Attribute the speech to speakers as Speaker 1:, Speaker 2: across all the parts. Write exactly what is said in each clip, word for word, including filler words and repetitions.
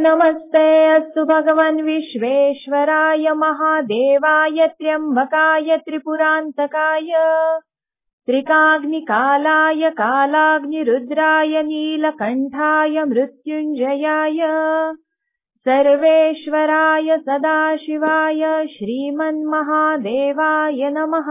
Speaker 1: नमस्ते अस्तु भगवन् विश्वेश्वराय महादेवाय त्र्यंबकाय त्रिपुरान्तकाय त्रिकाग्निकालाय कालाग्निरुद्राय नीलकण्ठाय मृत्युञ्जयाय सर्वेश्वराय सदाशिवाय श्रीमन्महादेवाय नमः।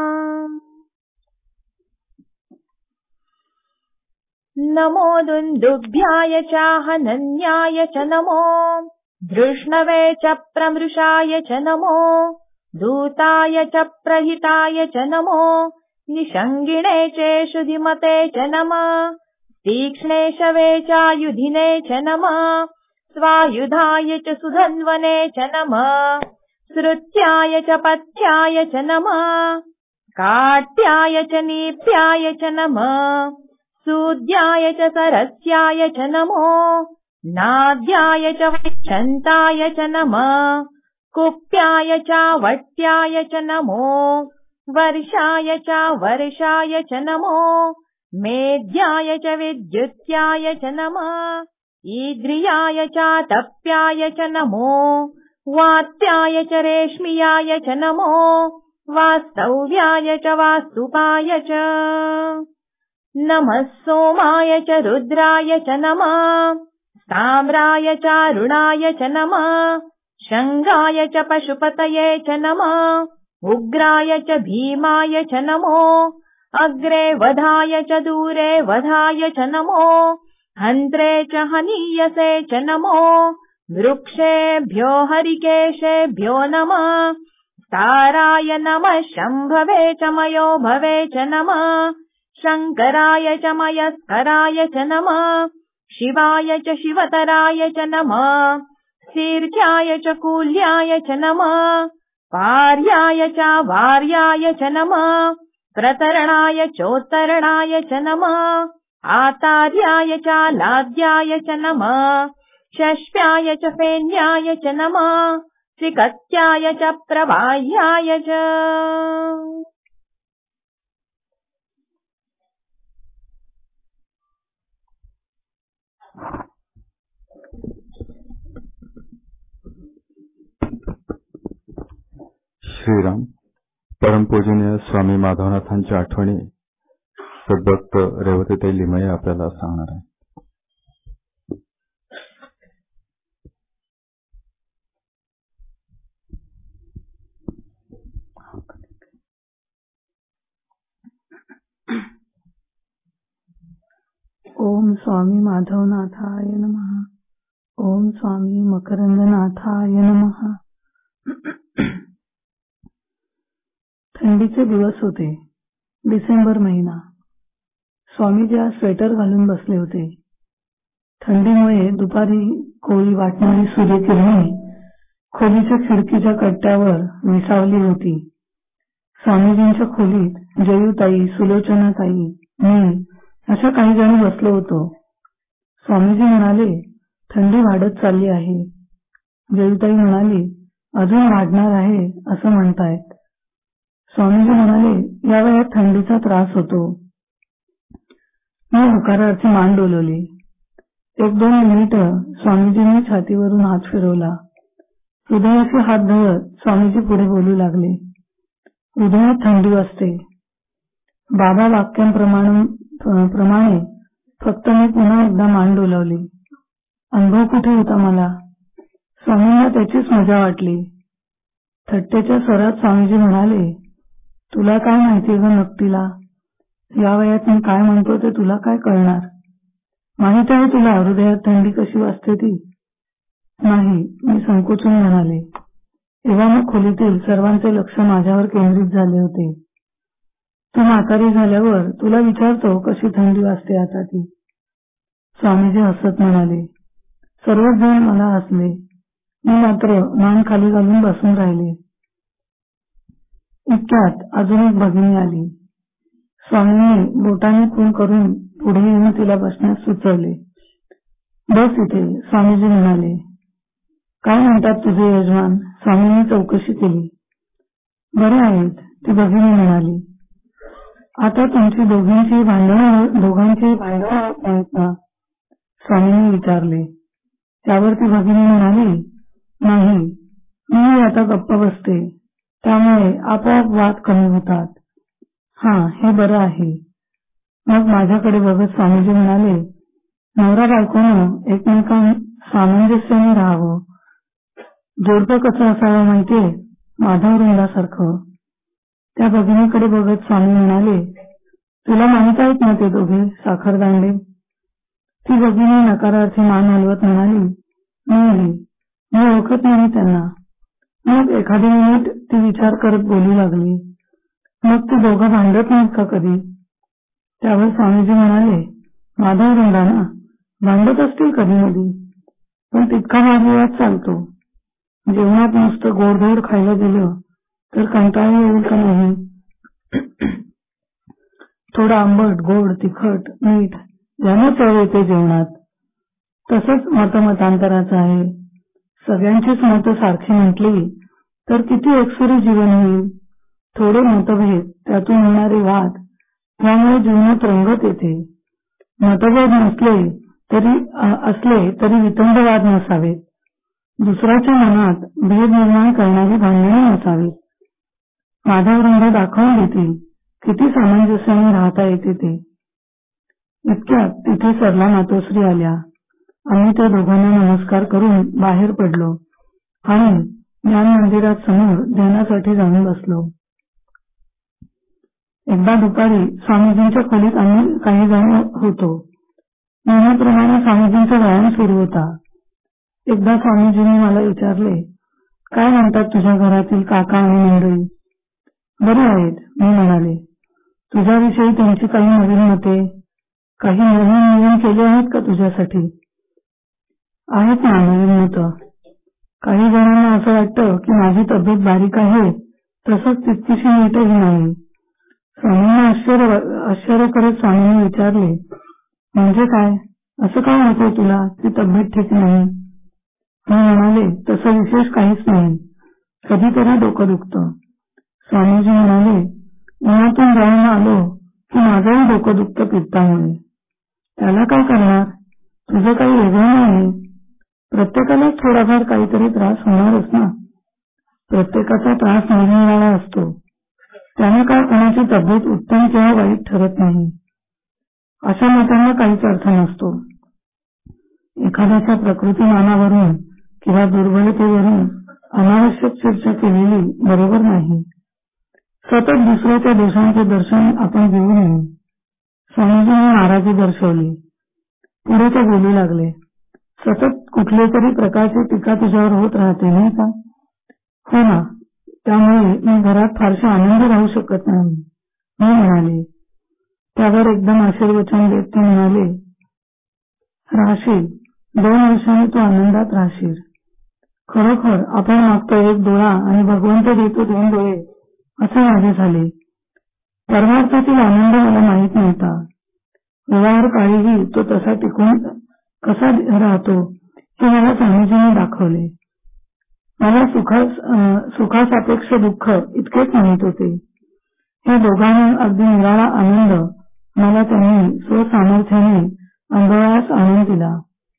Speaker 1: नमो दुन्दुभ्याय चाहनन्याय च नमो धृष्णवे च प्रमृषाय च नमो दूताय च प्रहिताय च नमो निषङ्गिणे चेषुधिमते च नमः तीक्ष्णे शवे चायुधिने च नमः स्वायुधाय च सुधन्वने च नमः श्रुत्याय च पथ्याय च नमः काट्याय च नीप्याय च नमः सूद्याय च सरस्याय च नमो नाद्याय च वैच्छन्ताय च नमः कुप्याय च वट्याय च नमो वर्षाय च वर्षाय च नमो मेद्याय च विद्युत्याय च नमः ईद्रियाय च तप्याय च नमो वात्याय च रेश्मियाय च नमो वास्तव्याय च वास्तुपाय च नमः सोमाय च रुद्राय च नमः ताम्राय च अरुणाय च नमः शङ्गाय च पशुपतये च नमः उग्राय च भीमाय च नमो अग्रे वधाय च दूरे वधाय च नमो हन्त्रे च हनीयसे च नमो वृक्षेभ्यो हरिकेशेभ्यो नमः ताराय नमः शम्भवे च मयो भवे च नमः शङ्कराय च मयस्कराय च नमः शिवाय च शिवतराय च नमः शीर्षाय च कूल्याय च नमः पार्याय च वार्याय च नमः प्रतरणाय चोत्तरणाय च नमः आतार्याय च लाद्याय च नमः शष्प्याय च फेन्याय च नमः त्रिकत्याय च प्रवाह्याय च।
Speaker 2: श्रीराम परमपूजनीय स्वामी माधवनाथांच्या आठवणी सद्भक्त रेवतीताई लिमये आपल्याला सांगणार आहे।
Speaker 3: ओम स्वामी माधवनाथाय नमः। ओम स्वामी मकरंदनाथाय नमः। थंडीचे दिवस होते, डिसेंबर महिना। स्वामीजी आज स्वेटर घालून बसले होते। थंडीमुळे दुपारी कोळी वाटणारी सूर्यकिरणे खोलीच्या खिडकीच्या कट्ट्यावर विसावली होती। स्वामीजींच्या खोलीत जयूताई, सुलोचनाताई, मी अशा काही जण बसलो होतो। स्वामीजी म्हणाले, थंडी वाढत चालली आहे। जयूताई म्हणाली, अजून वाढणार आहे असं म्हणतायत। स्वामीजी म्हणाले, या वयात थंडीचा त्रास होतो। मी होकारार्थी मान डोलवली। एक दोन मिनिटं स्वामीजींनी छातीवरून हात फिरवला। हृदयाचे हात धरत स्वामीजी पुढे बोलू लागले, हृदयात थंडी वाजते। बाबा वाक्यांप्रमाणे प्रमाणे फक्त मी पुन्हा एकदा मान डोलावली। अनुभव कुठे होता मला? स्वामींना त्याचीच मजा वाटली। थट्टेच्या स्वरात स्वामीजी म्हणाले, तुला काय माहिती ग नक्तीला? या वयात मी काय म्हणतो ते तुला काय कळणार? माहित आहे तुला हृदयात थंडी कशी वाजते ती? नाही, मी संकोचून म्हणाले। तेव्हा मग खोलीतील सर्वांचे लक्ष माझ्यावर केंद्रित झाले होते। तू म्हातारी झाल्यावर तुला विचारतो कशी थंडी वाजते आता ती। स्वामीजी हसत म्हणाले। सर्वच जण मला हसले। मी मात्र मान खाली घालून बसून राहिले। इतक्यात अजून एक भगिनी आली। स्वामींनी बोटाने खून करून पुढे येऊन तिला बसण्यास सुचवले। बस इथे, स्वामीजी म्हणाले। काय म्हणतात तुझे यजमान? स्वामींनी चौकशी केली। बरे आहेत, ती भगिनी म्हणाली। आता तुमची दोघींची भांडणं दोघांची भांडणं होत नाहीत ना? स्वामींनी विचारले। त्यावर ती भगिनी म्हणाली, नाही, मी आता गप्प बसते, त्यामुळे आपोआप वाद कमी होतात. हा, हे बरं आहे. मग माझ्याकडे बघत स्वामीजी म्हणाले, नवरा बायकोनं एकमेकां सामंजस्याने राहावं. जोडपं कसं असावं माहितीये, माधव वृंदासारखं. त्या भगिनीकडे बघत स्वामी म्हणाले, तुला माहित आहेत ना ते दोघे साखरदांडे? ती भगिनी नकारार्थी मान हलवत म्हणाली, नाही, मी ओळखत नाही त्यांना. मग एखादी मिनिट ती विचार करत बोलू लागली, मग ते दोघं भांडत नाहीत का कधी? त्यावर स्वामीजी म्हणाले, माधव वृंदा ना, भांडत असतील कधी मधी, पण तितका वादविवाद चालतो. जेवणात नुसतं गोडधोड खायला दिलं तर कंटाळा येईल का नाही? थोडं आंबट, गोड, तिखट, मीठ यानं चव येते जेवणात. तसंच मतमतांतराचं आहे. सगळ्यांचीच मतं सारखी म्हटली तर किती एकसुरी जीवन होईल. थोडे मतभेद, त्यातून होणारे वाद, यामुळे जीवनात रंगत येते. मतभेद नसले तरी असले तरी वितंडवाद नसावेत. दुसऱ्याच्या मनात भेद निर्माण करणारी भांडणे नसावीत. माधव वृंद दाखवून देतील किती सामंजस्याने राहता येते ते. इतक्यात तिथे सरला मातोश्री आल्या. आम्ही त्या दोघांना नमस्कार करून बाहेर पडलो आणि ज्ञान मंदिरात समोर ध्यानासाठी जाऊन बसलो. एकदा दुपारी स्वामीजींच्या खोलीत आम्ही काही जण होतो. नेहमीप्रमाणे स्वामीजींचा व्यायाम सुरू होता. एकदा स्वामीजींनी मला विचारले, काय म्हणतात तुझ्या घरातील काका आणि मंडळी? बरे आहेत, मी म्हणाले. तुझ्याविषयी त्यांची काही नवीन मते, काही नवीन नियम केले आहेत का तुझ्यासाठी? आहेत ना नवीन मतं. काही जणांना असं वाटतं की माझी तब्येत बारीक आहे, तसंच तितकीशी नीटही नाही. स्वामींना आश्चर्य आश्चर्य करत स्वामींनी विचारले, म्हणजे काय, असं काय होतंय तुला की तब्येत ठीक नाही? मी म्हणाले, तसं विशेष काहीच नाही, कधीतरी डोकं दुखतं. स्वामीजी म्हणाले, उन्हातून जाऊन आलो की माझंही डोकं दुखतं पित्तामुळे. त्याला काय करणार, तुझं काही वेगळं नाही. प्रत्येकालाच थोडाफार काहीतरी त्रास होणारच ना. प्रत्येकाचा त्रास निरनिराळा असतो. त्याने काय कोणाची तब्येत उत्तम किंवा वाईट ठरत नाही. अशा मतांना काहीच अर्थ नसतो. एखाद्याच्या प्रकृतीमानावरून किंवा दुर्बलतेवरून अनावश्यक चर्चा केलेली बरोबर नाही. सतत दुसऱ्याच्या दोषांचे दर्शन आपण घेऊ नये. स्वामीजींनी नाराजी दर्शवली. पुढे ते बोलू लागले, सतत कुठल्या तरी प्रकारची टीका तुझ्यावर होत राहते नाही का? हो ना, त्यामुळे मी घरात फारशा आनंदी राहू शकत नाही, मी म्हणाले. त्यावर एकदम आशीर्वचन देत ते म्हणाले, राहशील, दोन वर्षांनी तू आनंदात राहशील. खरोखर आपण मागतो एक डोळा आणि भगवंत देतो दोन डोळे, असे माझे झाले. परमार्थातील आनंद मला माहीत नव्हता. व्यवहार काळीही तो तसा टिकून कसा राहतो हे मला स्वामीजींनी दाखवले. मला सुखास सुखासापेक्ष दुःख इतकेच माहीत होते. या दोघांनी अगदी निराळा आनंद मला त्यांनी स्वसामर्थ्याने अनुभवास आणून दिला.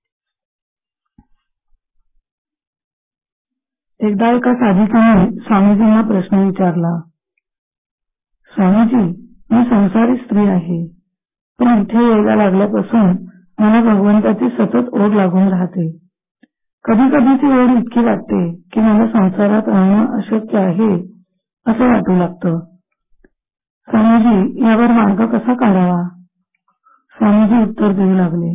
Speaker 3: एकदा एका साधिकाने स्वामीजींना प्रश्न विचारला, स्वामीजी, मी संसारी स्त्री आहे, पण इथे यायला लागल्यापासून मला भगवंताची सतत ओढ लागून राहते. कधी कधी ती ओढ इतकी वाटते की मला संसारात राहणं अशक्य आहे असं वाटू लागतं. स्वामीजी, यावर मार्ग कसा काढावा? स्वामीजी उत्तर देऊ लागले,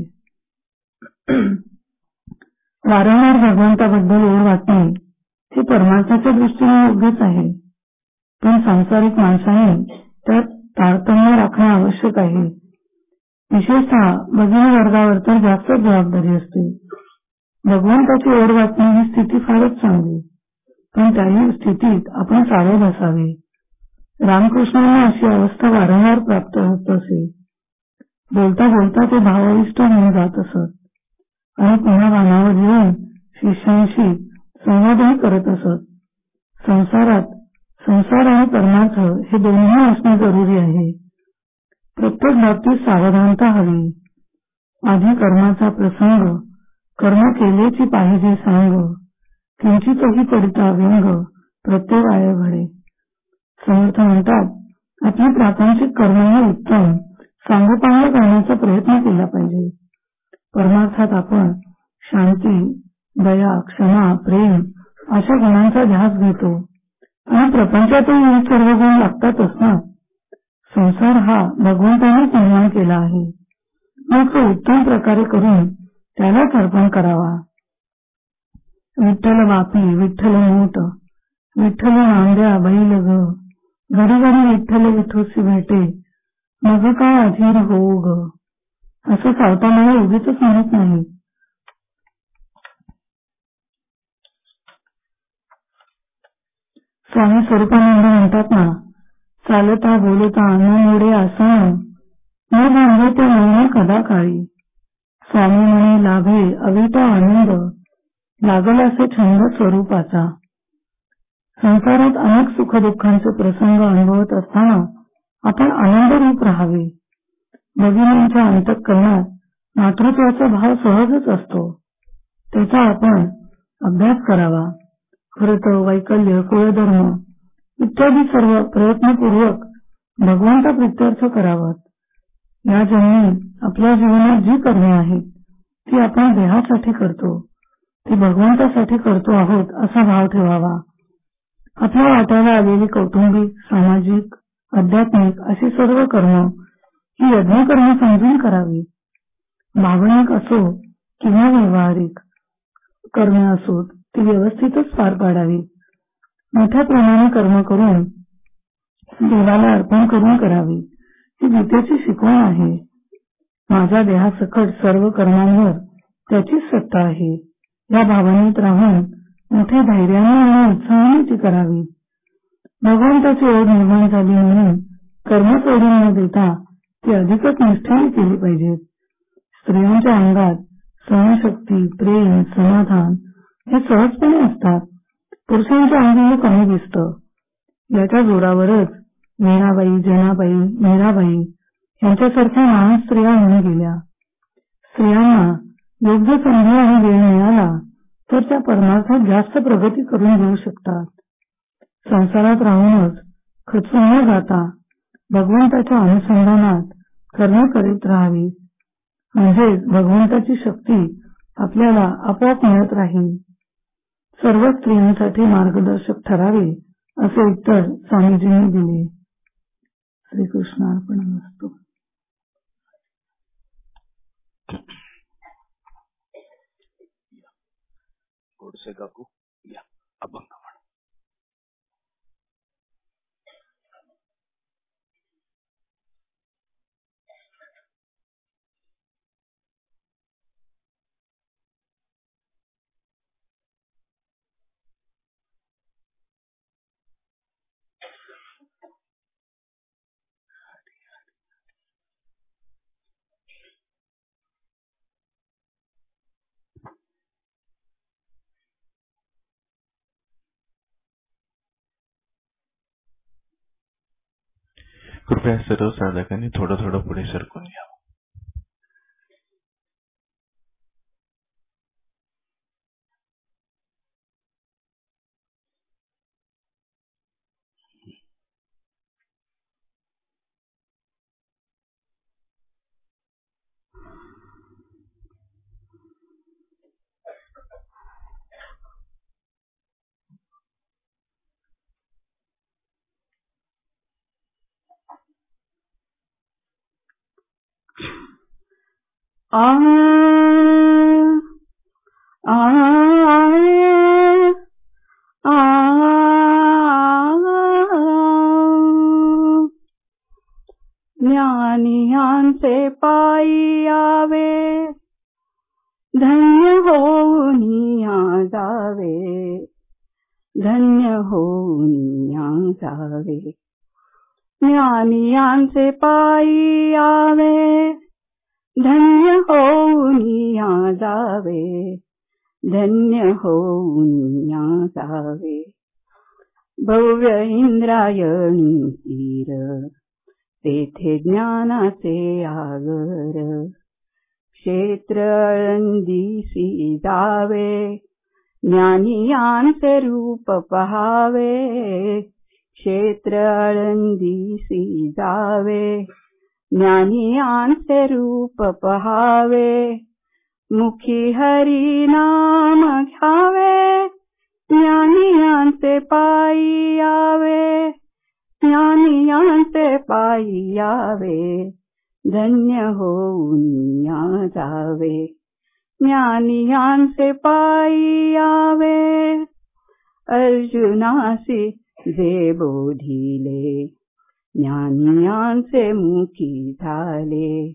Speaker 3: वारंवार भगवंताबद्दल ओढ वाटणे हे परमार्थाच्या दृष्टीने योग्यच आहे, पण सांसारिक माणसाने त्यात तारतम्य राखणे आवश्यक आहे. विशेषतः भगिनी वर्गावर तर जास्त जबाबदारी असते. भगवंताची ओढ वाटणे ही स्थिती फारच चांगली, पण त्याही स्थितीत आपण सावध असावे. रामकृष्णांना अशी अवस्था वारंवार प्राप्त होत असे. बोलता बोलता ते भावाविष्ट होऊन जात असत आणि पुन्हा भानावर येऊन शिष्यांशी संवादही करत असत. संसारात संसार आणि परमार्थ हे दोन्ही असणे जरुरी आहे. प्रत्येक बाबतीत सावधानता हवी. आधी कर्माचा प्रसंग कर्म केलेची पाहिजे सांग, किंचितही पडिता व्यंग प्रत्यवाय घडे. समर्थ म्हणतात, आपली प्रापंचिक कर्म हे उत्तम सांगोपांग करण्याचा प्रयत्न केला पाहिजे. परमार्थात आपण शांती, दया, क्षमा, प्रेम अशा गुणांचा ध्यास घेतो आणि प्रपंचातही हे सर्व गुण लागतातच ना. संसार हा भगवंतानेच निर्माण केला आहे, मग तो उत्तम प्रकारे करून त्यालाच अर्पण करावा. विठ्ठल बापी विठ्ठल मोठ, विठ्ठल नांद्या बैल ग, घडी घडी विठ्ठल विठोसी भेटे, मग काय अधीर होऊ ग. असं सावतामाला उगीच म्हणत नाही. स्वामी स्वरूपानंद म्हणतात ना, चालता बोलता न मोडे आसन, न बांधे ते मौन कदा काळी. स्वामी म्हणे लाभे अविटा आनंद, लागल असे छंद स्वरूपाचा. संसारात अनेक सुखदुःखांचे प्रसंग अनुभवत असताना आपण आनंदरूप राहावे. भगिनींच्या अंतःकरणात मातृत्वाचा भाव सहजच असतो, त्याचा आपण अभ्यास करावा. व्रत, वैकल्य, कुळधर्म इत्यादी सर्व प्रयत्नपूर्वक भगवंता प्रित्यर्थ करावात. या जन्मी आपल्या जीवनात जी कर्मे आहेत ती आपण देहासाठी करतो, ती भगवंतासाठी करतो आहोत असा भाव ठेवावा. आपल्या वाट्याला आलेली कौटुंबिक, सामाजिक, आध्यात्मिक अशी सर्व कर्म ही यज्ञकर्म समजून करावी. भावनिक असो किंवा व्यावहारिक कर्मे असोत ती व्यवस्थितच पार पाडावी. मोठ्या प्रमाणे कर्म करून देवाला अर्पण करून करावी, ही गीतेची शिकवण आहे. माझ्या देहासकट सर्व कर्मांवर त्याचीच सत्ता आहे, या भावनेत राहून मोठ्या धैर्याने आणि उत्साहाने ती करावी. भगवंताची ओढ निर्माण झाली म्हणून कर्म सोडून न देता ती अधिकच निष्ठेने केली पाहिजेत. स्त्रियांच्या अंगात सहनशक्ती, प्रेम, समाधान हे सहजपणे असतात. पुरुषांच्या अंगी हे कमी दिसतं. याच्या जोरावरच मीराबाई, जनाबाई, मीराबाई यांच्यासारख्या महान स्त्रिया होऊन गेल्या. स्त्रियांना योग्य संधी आणि वेळ मिळाला तर त्या परमार्थात जास्त प्रगती करून घेऊ शकतात. संसारात राहूनच खचून न जाता भगवंताच्या अनुसंधानात कर्म करीत राहावी, म्हणजेच भगवंताची शक्ती आपल्याला आपोआप मिळत राहील. सर्व स्त्रियांसाठी मार्गदर्शक ठरावे असे उत्तर स्वामीजींनी दिले. श्रीकृष्णार्पणमस्तु.
Speaker 4: गोडसे काकू या अभंग.
Speaker 5: कृपया सर्व साधकांनी थोडं थोडं पुढे सरकून घ्या.
Speaker 6: आ आ आ ज्ञानियांचे पायी आवे, धन्य होऊन या जावे, धन्य होऊन या जावे. ज्ञानियांचे पायी आवे, धन्य होऊन या जावे, धन्य होऊन या जावे. भव्य इंद्रायणी तीर, तेथे ज्ञानाचे आगर, क्षेत्र आळंदीसी जावे, ज्ञानियांचे रूप पहावे. क्षेत्र आळंदीसी जावे, ज्ञानियांचे रूप पहावे. मुखी हरी नाम घ्यावे, ज्ञानियांचे पायी यावे. ज्ञानियांचे पायी यावे, धन्य होऊन या जावे. ज्ञानियांचे पायी यावे. अर्जुनासी जे बोधिले, ज्ञानियांचे मुखी झाले.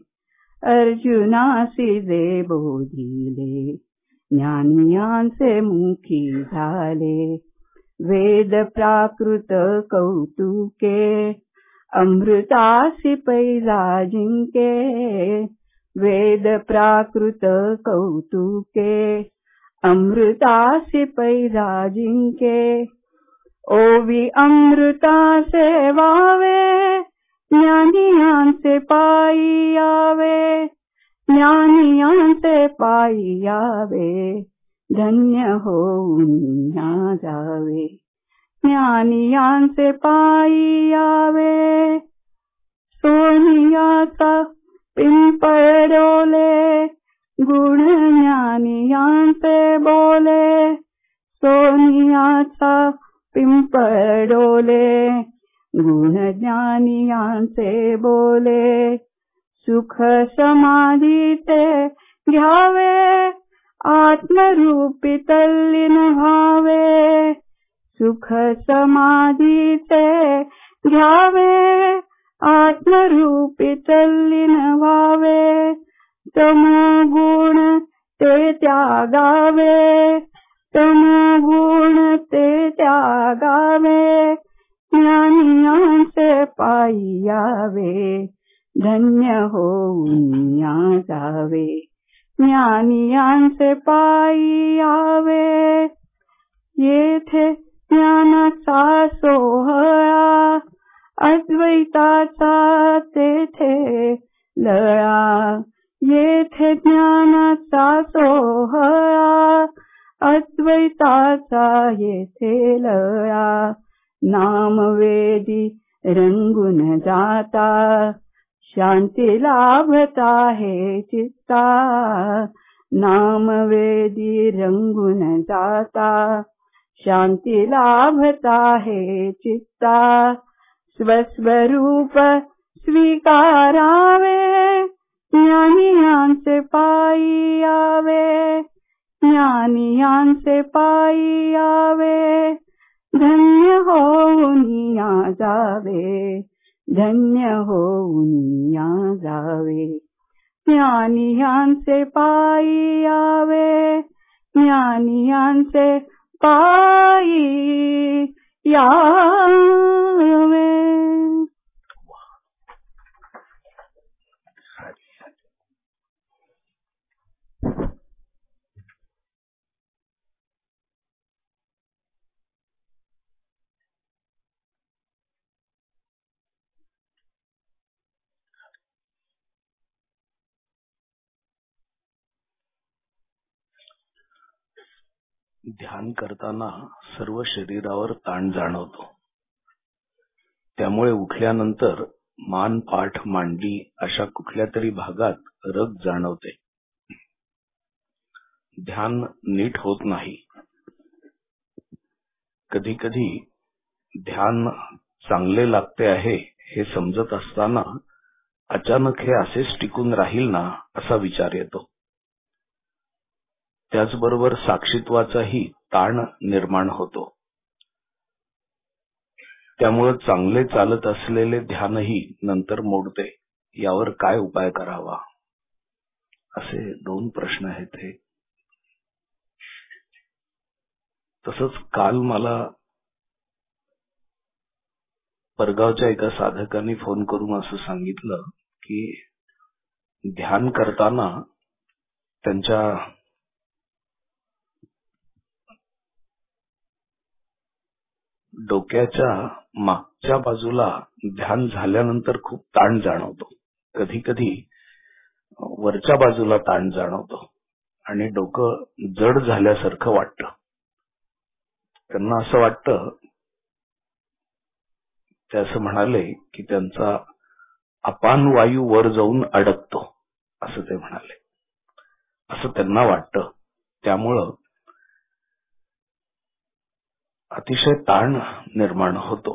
Speaker 6: अर्जुनासी जे बोधिले, ज्ञानियांचे मुखी झाले. वेद प्राकृत कौतुके, अमृतासी पैजा जिंके. वेद प्राकृत कौतुके, अमृतासी पैजा जिंके. ओवी अमृताचे वावे, ज्ञानियांचे पायी यावे. ज्ञानियांचे पायी यावे, धन्य होऊन या जावे. ज्ञानियांचे पायी यावे. सोनियाचा पिंपळ डोले, गुण ज्ञानियांचे बोले. सोनियाचा पिंपळ डोले, गुण ज्ञानियांचे बोले. सुख समाधीचे घ्यावे, आत्मरूपी तल्लीन व्हावे. सुख समाधीचे घ्यावे, आत्मरूपी तल्लीन व्हावे. तमोगुण ते त्यागावे, तमोगुण ते त्यागावे. ज्ञानियांचे पायी यावे, धन्य होऊन या जावे. ज्ञानियांचे पायी यावे. येथे ज्ञानाचा सोहळा, अद्वैताचा तेथे लळा. येथे ज्ञानाचा सोहळा, अद्वैताचा येथे लळा. नामवेदी रंगून जाता, शांती लाभता हे चित्ता. नामवेदी रंगून जाता, शांती लाभता हे चित्ता. स्वस्वरूप स्वीकारावे, ज्ञानियांचे पायी यावे. ज्ञानियांचे पायी यावे, धन्य होऊन या जावे. धन्य होऊन या जावे. ज्ञानियांचे पायी यावे, ज्ञानियांचे पायी यावे.
Speaker 4: ध्यान करताना सर्व शरीरावर ताण जाणवतो. त्यामुळे उठल्यानंतर मान, पाठ, मांडी अशा कुठल्या तरी भागात रग जाणवते. ध्यान नीट होत नाही. कधी कधी ध्यान चांगले लागते आहे हे समजत असताना अचानक हे असेच टिकून राहील ना असा विचार येतो. त्याचबरोबर साक्षीत्वाचाही ताण निर्माण होतो. त्यामुळे चांगले चालत असलेले ध्यानही नंतर मोडते. यावर काय उपाय करावा, असे दोन प्रश्न आहेत हे. तसंच काल मला परगावच्या एका साधकांनी फोन करून असं सांगितलं की ध्यान करताना त्यांच्या डोक्याच्या मागच्या बाजूला ध्यान झाल्यानंतर खूप ताण जाणवतो. कधी कधी वरच्या बाजूला ताण जाणवतो आणि डोकं जड झाल्यासारखं वाटतं. त्यांना असं वाटतं, ते असं म्हणाले की त्यांचा अपान वायू वर जाऊन अडकतो असं ते म्हणाले. असं त्यांना वाटतं. त्यामुळं अतिशय ताण निर्माण होतो.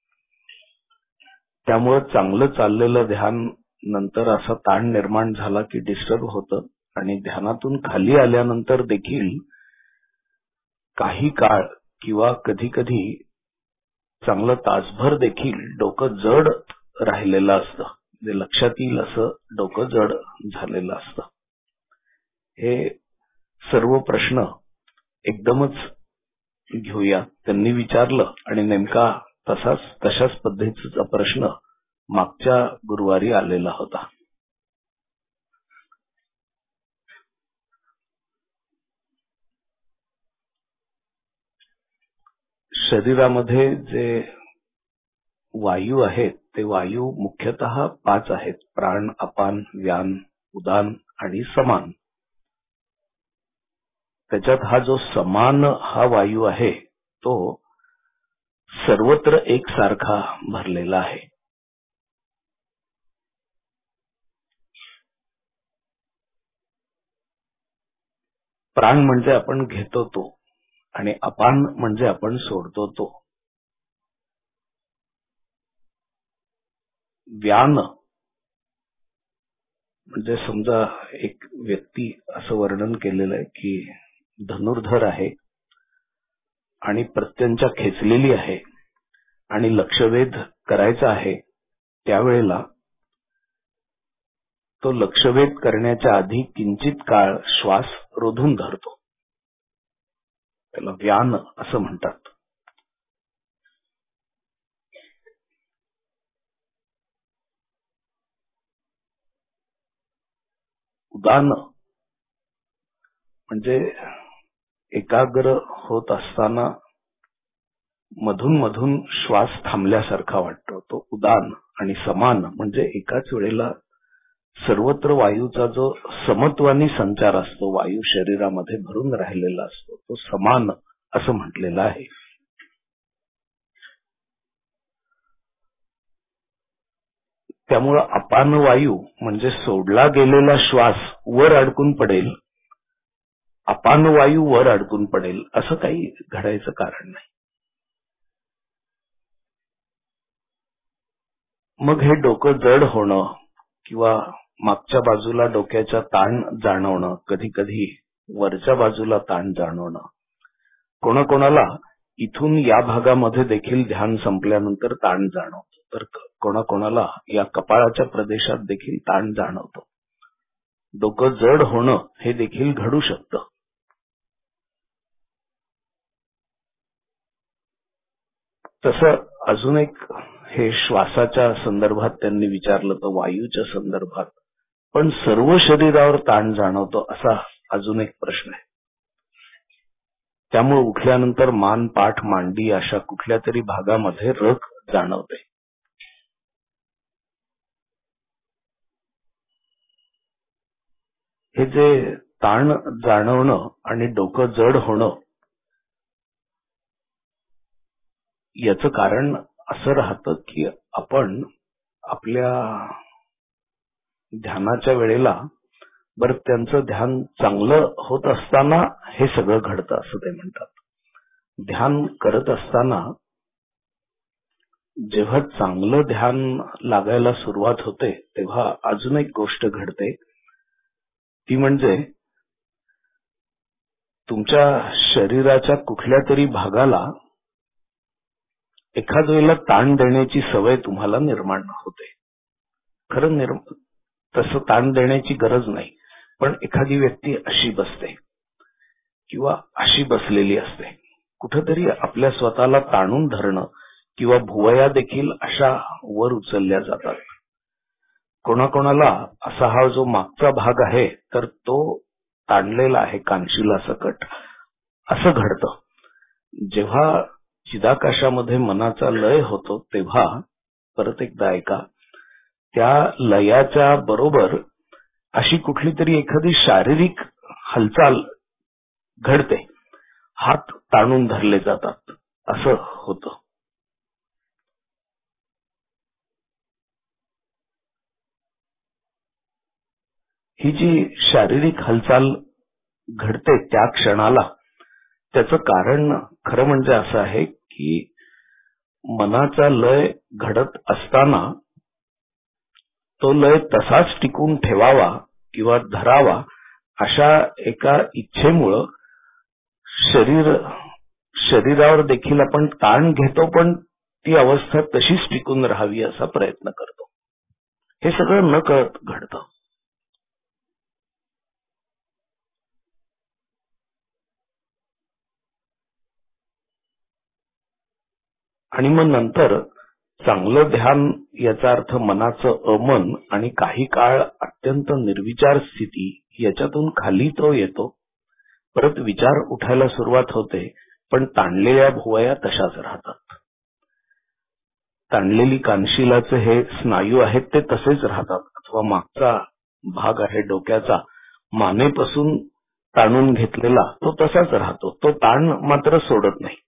Speaker 4: त्यामुळं चांगलं चाललेलं ध्यान नंतर असा ताण निर्माण झाला की डिस्टर्ब होतं आणि ध्यानातून खाली आल्यानंतर देखील काही काळ किंवा कधी कधी चांगलं तासभर देखील डोकं जड राहिलेलं असतं. म्हणजे लक्षात येईल असं डोकं जड झालेलं असतं. हे सर्व प्रश्न एकदमच घेऊया. त्यांनी विचारलं आणि नेमका तसाच तशाच पद्धतीचा प्रश्न मागच्या गुरुवारी आलेला होता. शरीरामध्ये जे वायू आहेत ते वायू मुख्यतः पाच आहेत. प्राण, अपान, व्यान, उदान आणि समान. त्याच्यात हा जो समान हा वायू आहे तो सर्वत्र एकसारखा भरलेला आहे. प्राण म्हणजे आपण घेतो तो आणि अपान म्हणजे आपण सोडतो तो. व्यान म्हणजे समजा एक व्यक्ती असं वर्णन केलेलं आहे की धनुर्धर आहे आणि प्रत्यंचा खेचलेली आहे आणि लक्षवेध करायचा आहे. त्यावेळेला तो लक्षवेध करण्याच्या आधी किंचित काळ श्वास रोधून धरतो. त्याला व्यान असं म्हणतात. उदान म्हणजे एकाग्र होत असताना मधून मधून श्वास थांबल्यासारखा वाटतो तो उदान. आणि समान म्हणजे एकाच वेळेला सर्वत्र वायूचा जो समत्वानी संचार असतो, वायू शरीरामध्ये भरून राहिलेला असतो, तो समान असं म्हटलेलं आहे. त्यामुळं अपान वायू म्हणजे सोडला गेलेला श्वास वर अडकून पडेल, अपान वायू वर अडकून पडेल असं काही घडायचं कारण नाही. मग हे डोकं जड होणं किंवा मागच्या बाजूला डोक्याचा ताण जाणवणं, कधी कधी वरच्या बाजूला ताण जाणवणं, कोणाकोणाला इथून या भागामध्ये देखील ध्यान संपल्यानंतर ताण जाणवतो, तर कोणाकोणाला या कपाळाच्या प्रदेशात देखील ताण जाणवतो. डोकं जड होणं हे देखील घडू शकतं. तसं अजून एक हे श्वासाच्या संदर्भात त्यांनी विचारलं तर वायूच्या संदर्भात पण सर्व शरीरावर ताण जाणवतो असा अजून एक प्रश्न आहे. त्यामुळे उठल्यानंतर मान, पाठ, मांडी अशा कुठल्या तरी भागामध्ये रग जाणवते. हे जे ताण जाणवणं आणि डोकं जड होणं याचं कारण असं राहतं की आपण आपल्या ध्यानाच्या वेळेला बरं त्यांचं ध्यान चांगलं होत असताना हे सगळं घडतं असं ते म्हणतात. ध्यान करत असताना जेव्हा चांगलं ध्यान लागायला सुरुवात होते तेव्हा अजून एक गोष्ट घडते, ती म्हणजे तुमच्या शरीराच्या कुठल्या तरी भागाला एखाद वेळेला ताण देण्याची सवय तुम्हाला निर्माण होते. खरं निर्म तसं ताण देण्याची गरज नाही, पण एखादी व्यक्ती अशी बसते किंवा अशी बसलेली असते, कुठेतरी आपल्या स्वतःला ताणून धरणं किंवा भुवया देखील अशा वर उचलल्या जातात. कोणाकोणाला असा हा जो मागचा भाग आहे तर तो ताणलेला आहे कानशिला सकट असं घडतं. जेव्हा चिदाकाशामध्ये मनाचा लय होतो तेव्हा परत एकदा ऐका, त्या लयाच्या बरोबर अशी कुठली तरी एखादी शारीरिक हालचाल घडते, हात ताणून धरले जातात, असं होतं. ही जी शारीरिक हालचाल घडते त्या क्षणाला त्याचं कारण खरं म्हणजे असं आहे की मनाचा लय घडत असताना तो लय तसाच टिकून ठेवावा किंवा धरावा अशा एका इच्छेमुळं शरीर शरीरावर देखील आपण ताण घेतो, पण ती अवस्था तशीच टिकून राहावी असा प्रयत्न करतो. हे सगळं न कळत घडतं. आणि मग नंतर चांगलं ध्यान याचा अर्थ मनाचं अमन आणि काही काळ अत्यंत निर्विचार स्थिती याच्यातून खाली तो येतो. परत विचार उठायला सुरुवात होते, पण ताणलेल्या भुवया तशाच राहतात. ताणलेली कानशिलाचे हे स्नायू आहेत ते तसेच राहतात, अथवा मागचा भाग आहे डोक्याचा मानेपासून ताणून घेतलेला तो तसाच राहतो. तो ताण मात्र सोडत नाही.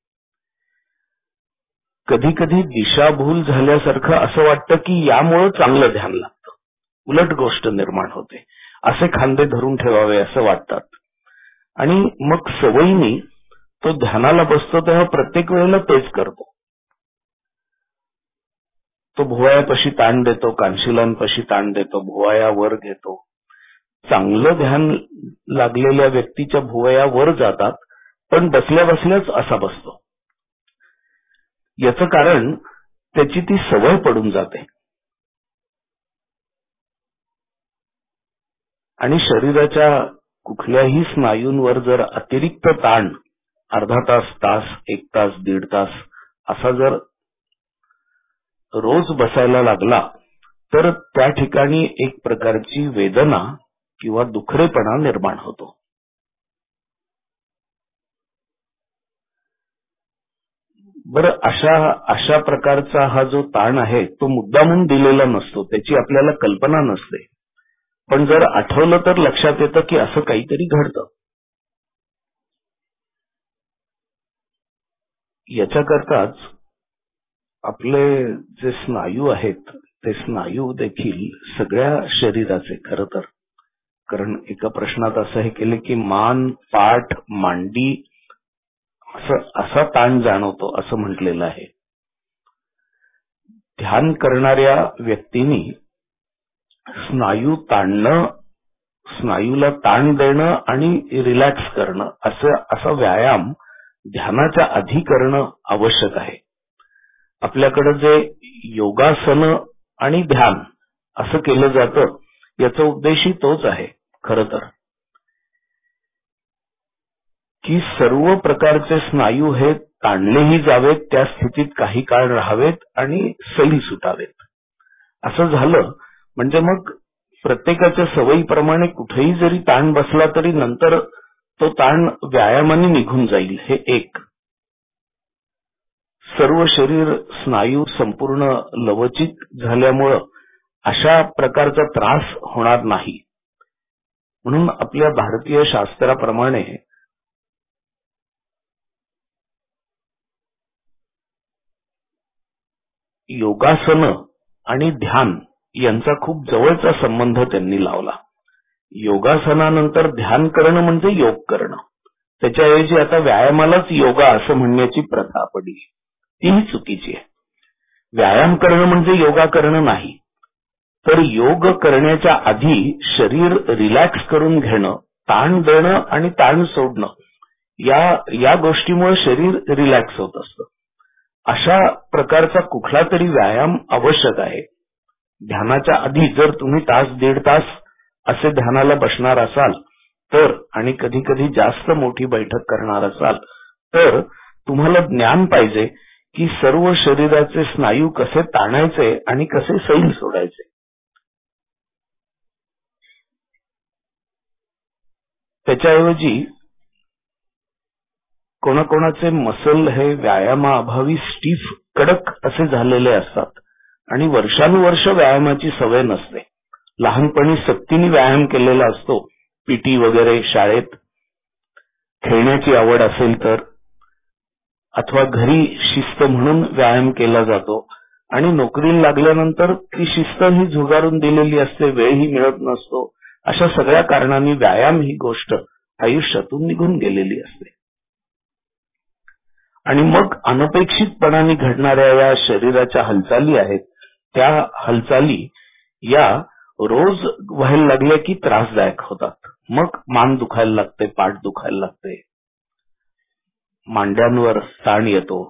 Speaker 4: कधी कधी दिशाभूल झाल्यासारखं असं वाटतं की यामुळं चांगलं ध्यान लागतं, उलट गोष्ट निर्माण होते. असे खांदे धरून ठेवावे असं वाटतात. आणि मग सवयीने तो ध्यानाला बसतो तेव्हा प्रत्येक वेळेला तेच करतो. तो भुवयापाशी ताण देतो, कानशिलांपाशी ताण देतो, भुवया वर घेतो. चांगलं ध्यान लागलेल्या व्यक्तीच्या भुवया वर जातात, पण बसल्या बसल्याच असा बसतो. याचं कारण त्याची ती सवय पडून जाते. आणि शरीराच्या कुठल्याही स्नायूंवर जर अतिरिक्त ताण अर्धा तास, तास, एक तास, दीड तास असा जर रोज बसायला लागला तर त्या ठिकाणी एक प्रकारची वेदना किंवा दुखरेपणा निर्माण होतो. बरं, अशा अशा प्रकारचा हा जो ताण आहे तो मुद्दामून दिलेला नसतो, त्याची आपल्याला कल्पना नसते. पण जर आठवलं तर लक्षात येतं की असं काहीतरी घडतं. याच्याकरताच आपले जे स्नायू आहेत ते स्नायू देखील सगळ्या शरीराचे खरं तर, कारण एका प्रश्नात असं हे केले की मान, पाठ, मांडी असं असा ताण जाणवतो असं म्हटलेलं आहे. ध्यान करणाऱ्या व्यक्तींनी स्नायू ताणणं, स्नायूला ताण देणं आणि रिलॅक्स करणं असं असा व्यायाम ध्यानाच्या आधी करणं आवश्यक आहे. आपल्याकडे जे योगासन आणि ध्यान असं केलं जातं याचा उद्देशही तोच आहे खरं तर, की सर्व प्रकारचे स्नायू हे ताणलेही जावेत, त्या स्थितीत काही काळ राहावेत आणि सैल सुटावेत. असं झालं म्हणजे मग प्रत्येकाच्या सवयीप्रमाणे कुठेही जरी ताण बसला तरी नंतर तो ताण व्यायामाने निघून जाईल. हे एक. सर्व शरीर स्नायू संपूर्ण लवचिक झाल्यामुळं अशा प्रकारचा त्रास होणार नाही. म्हणून आपल्या भारतीय शास्त्राप्रमाणे योगासन आणि ध्यान यांचा खूप जवळचा संबंध त्यांनी लावला. योगासनानंतर ध्यान करणं म्हणजे योग करणं. त्याच्याऐवजी आता व्यायामालाच योगा असं म्हणण्याची प्रथा पडली, तीही चुकीची आहे. व्यायाम करणं म्हणजे योगा करणं नाही, तर योग करण्याच्या आधी शरीर रिलॅक्स करून घेणं, ताण देणं आणि ताण सोडणं या या गोष्टीमुळे शरीर रिलॅक्स होत असतं. अशा प्रकारचा कुठला तरी व्यायाम आवश्यक आहे. ध्यानाच्या आधी जर तुम्ही तास दीड तास असे ध्यानाला बसणार असाल तर, आणि कधी कधी जास्त मोठी बैठक करणार असाल तर तुम्हाला ज्ञान पाहिजे की सर्व शरीराचे स्नायू कसे ताणायचे आणि कसे सैल सोडायचे. त्याच्याऐवजी कोणाकोणाचे मसल हे व्यायामाअभावी स्टीफ कडक असे झालेले असतात आणि वर्षानुवर्ष व्यायामाची सवय नसते. लहानपणी सक्तीने व्यायाम केलेला असतो, पीटी वगैरे शाळेत, खेळण्याची आवड असेल तर, अथवा घरी शिस्त म्हणून व्यायाम केला जातो आणि नोकरीला लागल्यानंतर ती शिस्त ही झुगारून दिलेली असते, वेळही मिळत नसतो. अशा सगळ्या कारणांनी व्यायाम ही गोष्ट आयुष्यातून निघून गेलेली असते. आणि मग अनपेक्षितपणाने घडणाऱ्या या शरीराच्या हालचाली आहेत, त्या हालचाली या रोज व्हायला लागल्या की त्रासदायक होतात. मग मान दुखायला लागते, पाठ दुखायला लागते, मांड्यांवर ताण येतो.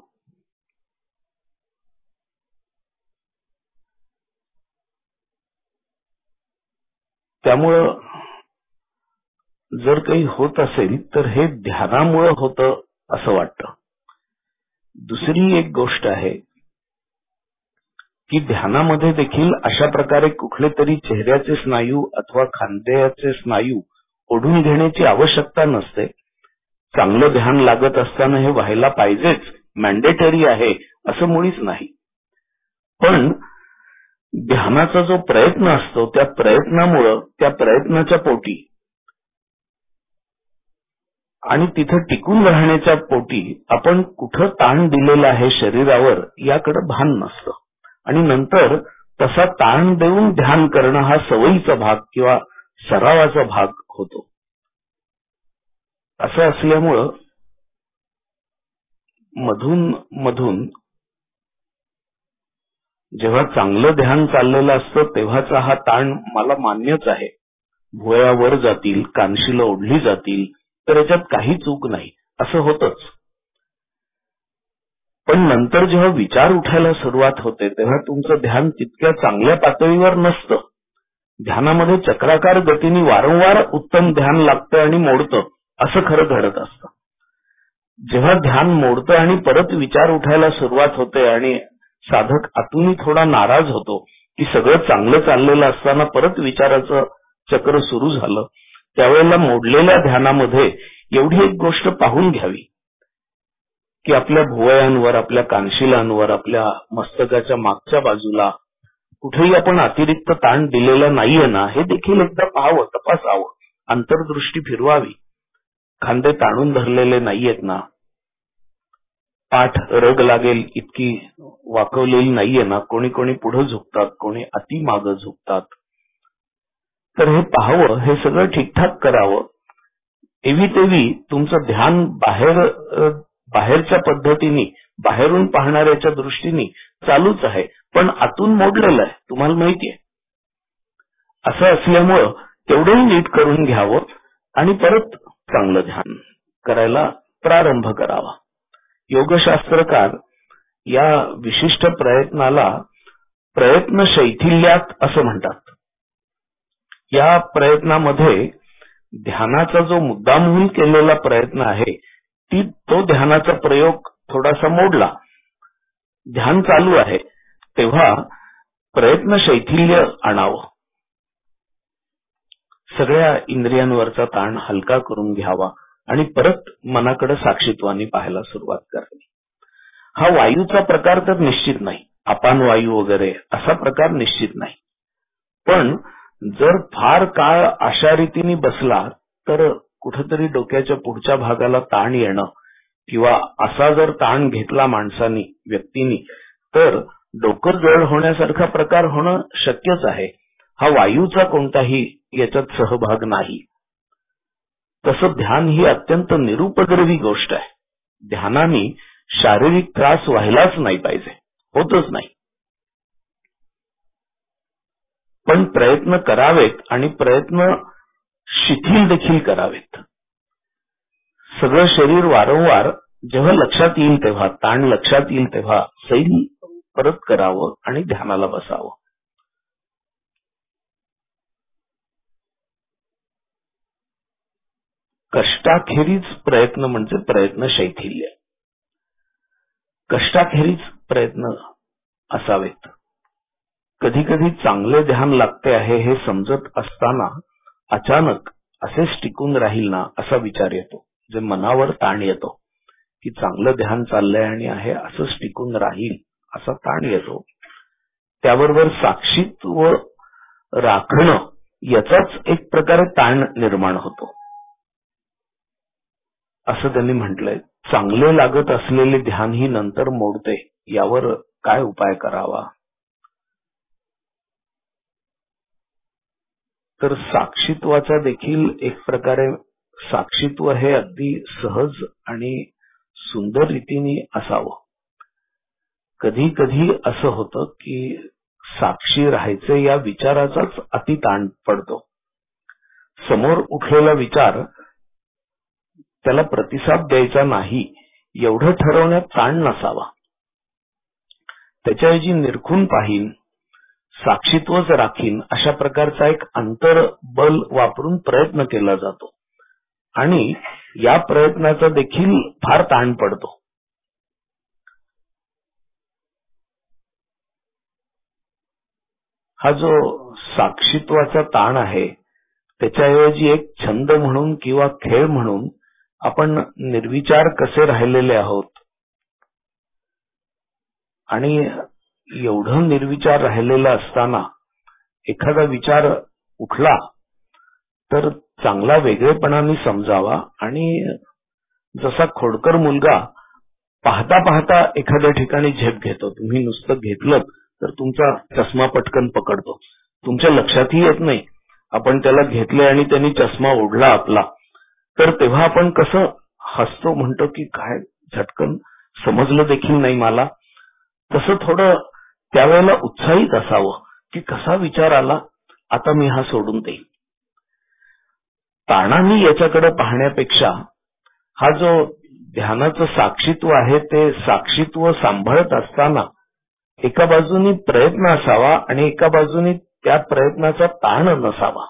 Speaker 4: त्यामुळं जर काही होत असेल तर हे ध्यानामुळे होतं असं वाटतं. दुसरी एक गोष्ट आहे की ध्यानामध्ये देखील अशा प्रकारे कुठले तरी चेहऱ्याचे स्नायू अथवा खांद्याचे स्नायू ओढून घेण्याची आवश्यकता नसते. चांगलं ध्यान लागत असताना हे व्हायला पाहिजेच, मॅन्डेटरी आहे असं मुळीच नाही. पण ध्यानाचा जो प्रयत्न असतो त्या प्रयत्नामुळं, त्या प्रयत्नाच्या पोटी आणि तिथं टिकून राहण्याच्या पोटी आपण कुठं ताण दिलेला आहे शरीरावर याकडे भान नसतं. आणि नंतर तसा ताण देऊन ध्यान करणं हा सवयीचा भाग किंवा सरावाचा भाग होतो. असं असल्यामुळं मधून मधून जेव्हा चांगलं ध्यान चाललेलं असतं तेव्हाचा हा ताण मला मान्यच आहे. भुवया वर जातील, कानशिलं ओढली जातील, तर याच्यात काही चूक नाही, असं होतच. पण नंतर जेव्हा विचार उठायला सुरुवात होते तेव्हा तुमचं ध्यान तितक्या चांगल्या पातळीवर नसतं. ध्यानामध्ये चक्राकार गतीने वारंवार उत्तम ध्यान लागतं आणि मोडतं, असं खरं घडत असतं. जेव्हा ध्यान मोडतं आणि परत विचार उठायला सुरुवात होते आणि साधक आतूनही थोडा नाराज होतो की सगळं चांगलं चाललेलं असताना परत विचाराचं चक्र सुरू झालं, त्यावेळेला मोडलेल्या ध्यानामध्ये एवढी एक गोष्ट पाहून घ्यावी की आपल्या भुवयांवर, आपल्या कानशिलांवर, आपल्या मस्तकाच्या मागच्या बाजूला कुठेही आपण अतिरिक्त ताण दिलेला नाहीये ना, हे देखील एकदा पाहावं, तपासावं, अंतर्दृष्टी फिरवावी. खांदे ताणून धरलेले नाहीयेत ना, पाठ रग लागेल इतकी वाकवलेली नाहीये ना, कोणी कोणी पुढे झुकतात, कोणी अति मागं झुकतात. तर हे पाहावं, हे सगळं ठीकठाक करावं. एवी तेवी तुमचं ध्यान बाहेर बाहेरच्या पद्धतीने, बाहेरून पाहणाऱ्याच्या दृष्टीने चालूच आहे, पण आतून मोडलेलं आहे, तुम्हाला माहितीये. असं असल्यामुळं तेवढंही नीट करून घ्यावं आणि परत चांगलं ध्यान करायला प्रारंभ करावा. योगशास्त्रकार या विशिष्ट प्रयत्नाला प्रयत्न शैथिल्यात असं म्हणतात. या प्रयत्नामध्ये ध्यानाचा जो मुद्दामहून केलेला प्रयत्न आहे ती तो ध्यानाचा प्रयोग थोडासा मोडला, ध्यान चालू आहे, तेव्हा प्रयत्न शैथिल्य आणावं. सगळ्या इंद्रियांवरचा ताण हलका करून घ्यावा आणि परत मनाकडे साक्षीत्वाने पाहायला सुरुवात करावी. हा वायूचा प्रकार तर निश्चित नाही, अपान वायू वगैरे असा प्रकार निश्चित नाही. पण जर फार काळ अशा रीतीने बसला तर कुठेतरी डोक्याच्या पुढच्या भागाला ताण येणं किंवा असा जर ताण घेतला माणसानी, व्यक्तीनी, तर डोकं जड होण्यासारखा प्रकार होणं शक्यच आहे. हा वायूचा कोणताही याच्यात सहभाग नाही. तसं ध्यान ही अत्यंत निरुपद्रवी गोष्ट आहे. ध्यानाने शारीरिक त्रास व्हायलाच नाही पाहिजे, होतच नाही. पण प्रयत्न करावेत आणि प्रयत्न शिथिल देखील करावेत. सगळं शरीर वारंवार जेव्हा लक्षात येईल तेव्हा, ताण लक्षात येईल तेव्हा सैल परत करावं आणि ध्यानाला बसावं. कष्टाखेरीज प्रयत्न म्हणजे प्रयत्न शैथिल्य. कष्टाखेरीज प्रयत्न असावेत. कधी कधी चांगले ध्यान लागते आहे हे समजत असताना अचानक असेच टिकून राहील ना असा विचार येतो, जे मनावर ताण येतो की चांगलं ध्यान चाललंय आणि आहे असंच टिकून राहील असा ताण येतो. त्याबरोबर साक्षीत्व राखणं याचाच एक प्रकारे ताण निर्माण होतो असं त्यांनी म्हटलंय. चांगले लागत असलेले ध्यान ही नंतर मोडते, यावर काय उपाय करावा? तर साक्षीत्वाचा देखील एक प्रकारे साक्षीत्व हे अगदी सहज आणि सुंदर रीतीने असावं. कधी कधी असं होतं की साक्षी राहायचे या विचाराचाच अति ताण पडतो. समोर उठलेला विचार त्याला प्रतिसाद द्यायचा नाही एवढं ठरवण्यात ताण नसावा. त्याच्याऐवजी निरखून पाहीन, साक्षीत्वच राखीन अशा प्रकारचा एक अंतर्बल वापरून प्रयत्न केला जातो आणि या प्रयत्नाचा देखील फार ताण पडतो. हा जो साक्षीत्वाचा ताण आहे त्याच्याऐवजी एक छंद म्हणून किंवा खेळ म्हणून आपण निर्विचार कसे राहिलेले आहोत आणि एवढं निर्विचार राहिलेलं असताना एखादा विचार उठला तर चांगला वेगळेपणाने समजावा आणि जसा खोडकर मुलगा पाहता पाहता एखाद्या ठिकाणी झेप घेतो, तुम्ही नुसतं घेतलं तर तुमचा चष्मा पटकन पकडतो, तुमच्या लक्षातही येत नाही आपण त्याला घेतले आणि त्यांनी चष्मा ओढला आपला, तर तेव्हा आपण कसं हसतो, म्हणतो की काय झटकन समजलं देखील नाही मला. तसं थोडं त्यावेळेला उत्साहित असावं की कसा विचार आला, आता मी हा सोडून देईन. ताणाने याच्याकडे पाहण्यापेक्षा हा जो ध्यानाचं साक्षीत्व आहे ते साक्षीत्व सांभाळत असताना एका बाजूनी प्रयत्न असावा आणि एका बाजूनी त्या प्रयत्नाचा ताण नसावा.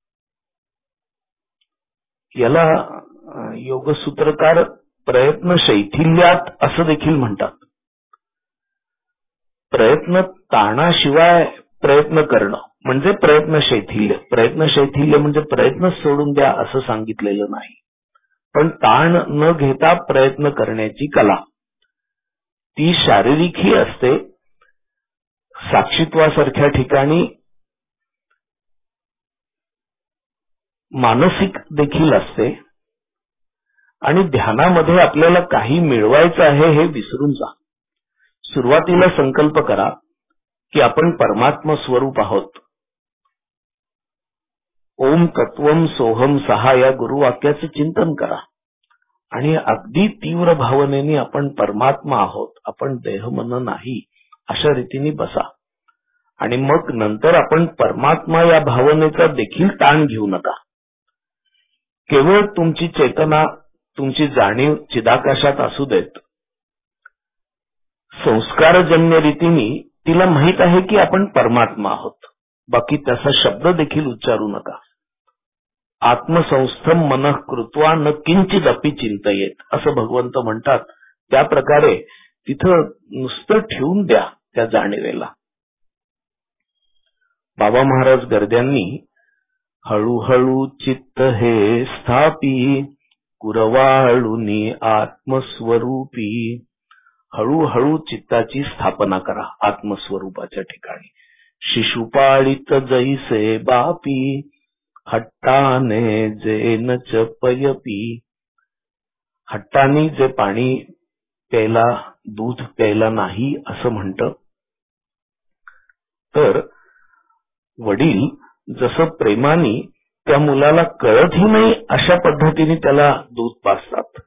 Speaker 4: याला योगसूत्रकार प्रयत्न शैथिल्यात असं देखील म्हणतात. प्रयत्न ताणाशिवाय प्रयत्न करणं म्हणजे प्रयत्न शैथिल्य. प्रयत्न शैथिल्य म्हणजे प्रयत्न सोडून द्या असं सांगितलेलं नाही, पण ताण न घेता प्रयत्न करण्याची कला ती शारीरिकही असते, साक्षीत्वासारख्या ठिकाणी मानसिक देखील असते. आणि ध्यानामध्ये आपल्याला काही मिळवायचं आहे हे विसरून जा. सुरुवातीला संकल्प करा की आपण परमात्मा स्वरूप आहोत. ओम तत्वम सोहम सहा या गुरुवाक्याचं चिंतन करा आणि अगदी तीव्र भावनेने आपण परमात्मा आहोत, आपण देहमन नाही अशा रीतीने बसा. आणि मग नंतर आपण परमात्मा या भावनेचा देखील ताण घेऊ नका. केवळ तुमची चेतना, तुमची जाणीव चिदाकाशात असू देत. संस्कारजन्य रीतीने तिला माहित आहे की आपण परमात्मा आहोत, बाकी त्याचा शब्द देखील उच्चारू नका. आत्मसंस्थम मनः कृत्वा न किंचिदपि चिंतयेत असं भगवंत म्हणतात. त्या प्रकारे तिथं नुसतं ठेवून द्या त्या जाणीवेला. बाबा महाराज गर्द्यांनी हळूहळू चित्त हे स्थापी कुरवाळुनी आत्मस्वरूपी. हळूहळू चित्ताची स्थापना करा आत्मस्वरूपाच्या ठिकाणी. शिशुपाळीत जैसे बापी हट्टाने जे न चपयपी. हट्टानी जे पाणी प्यायला, दूध प्यायला नाही असं म्हणतं. तर वडील जसं प्रेमाने त्या मुलाला कळतही नाही अशा पद्धतीने त्याला दूध पाजतात.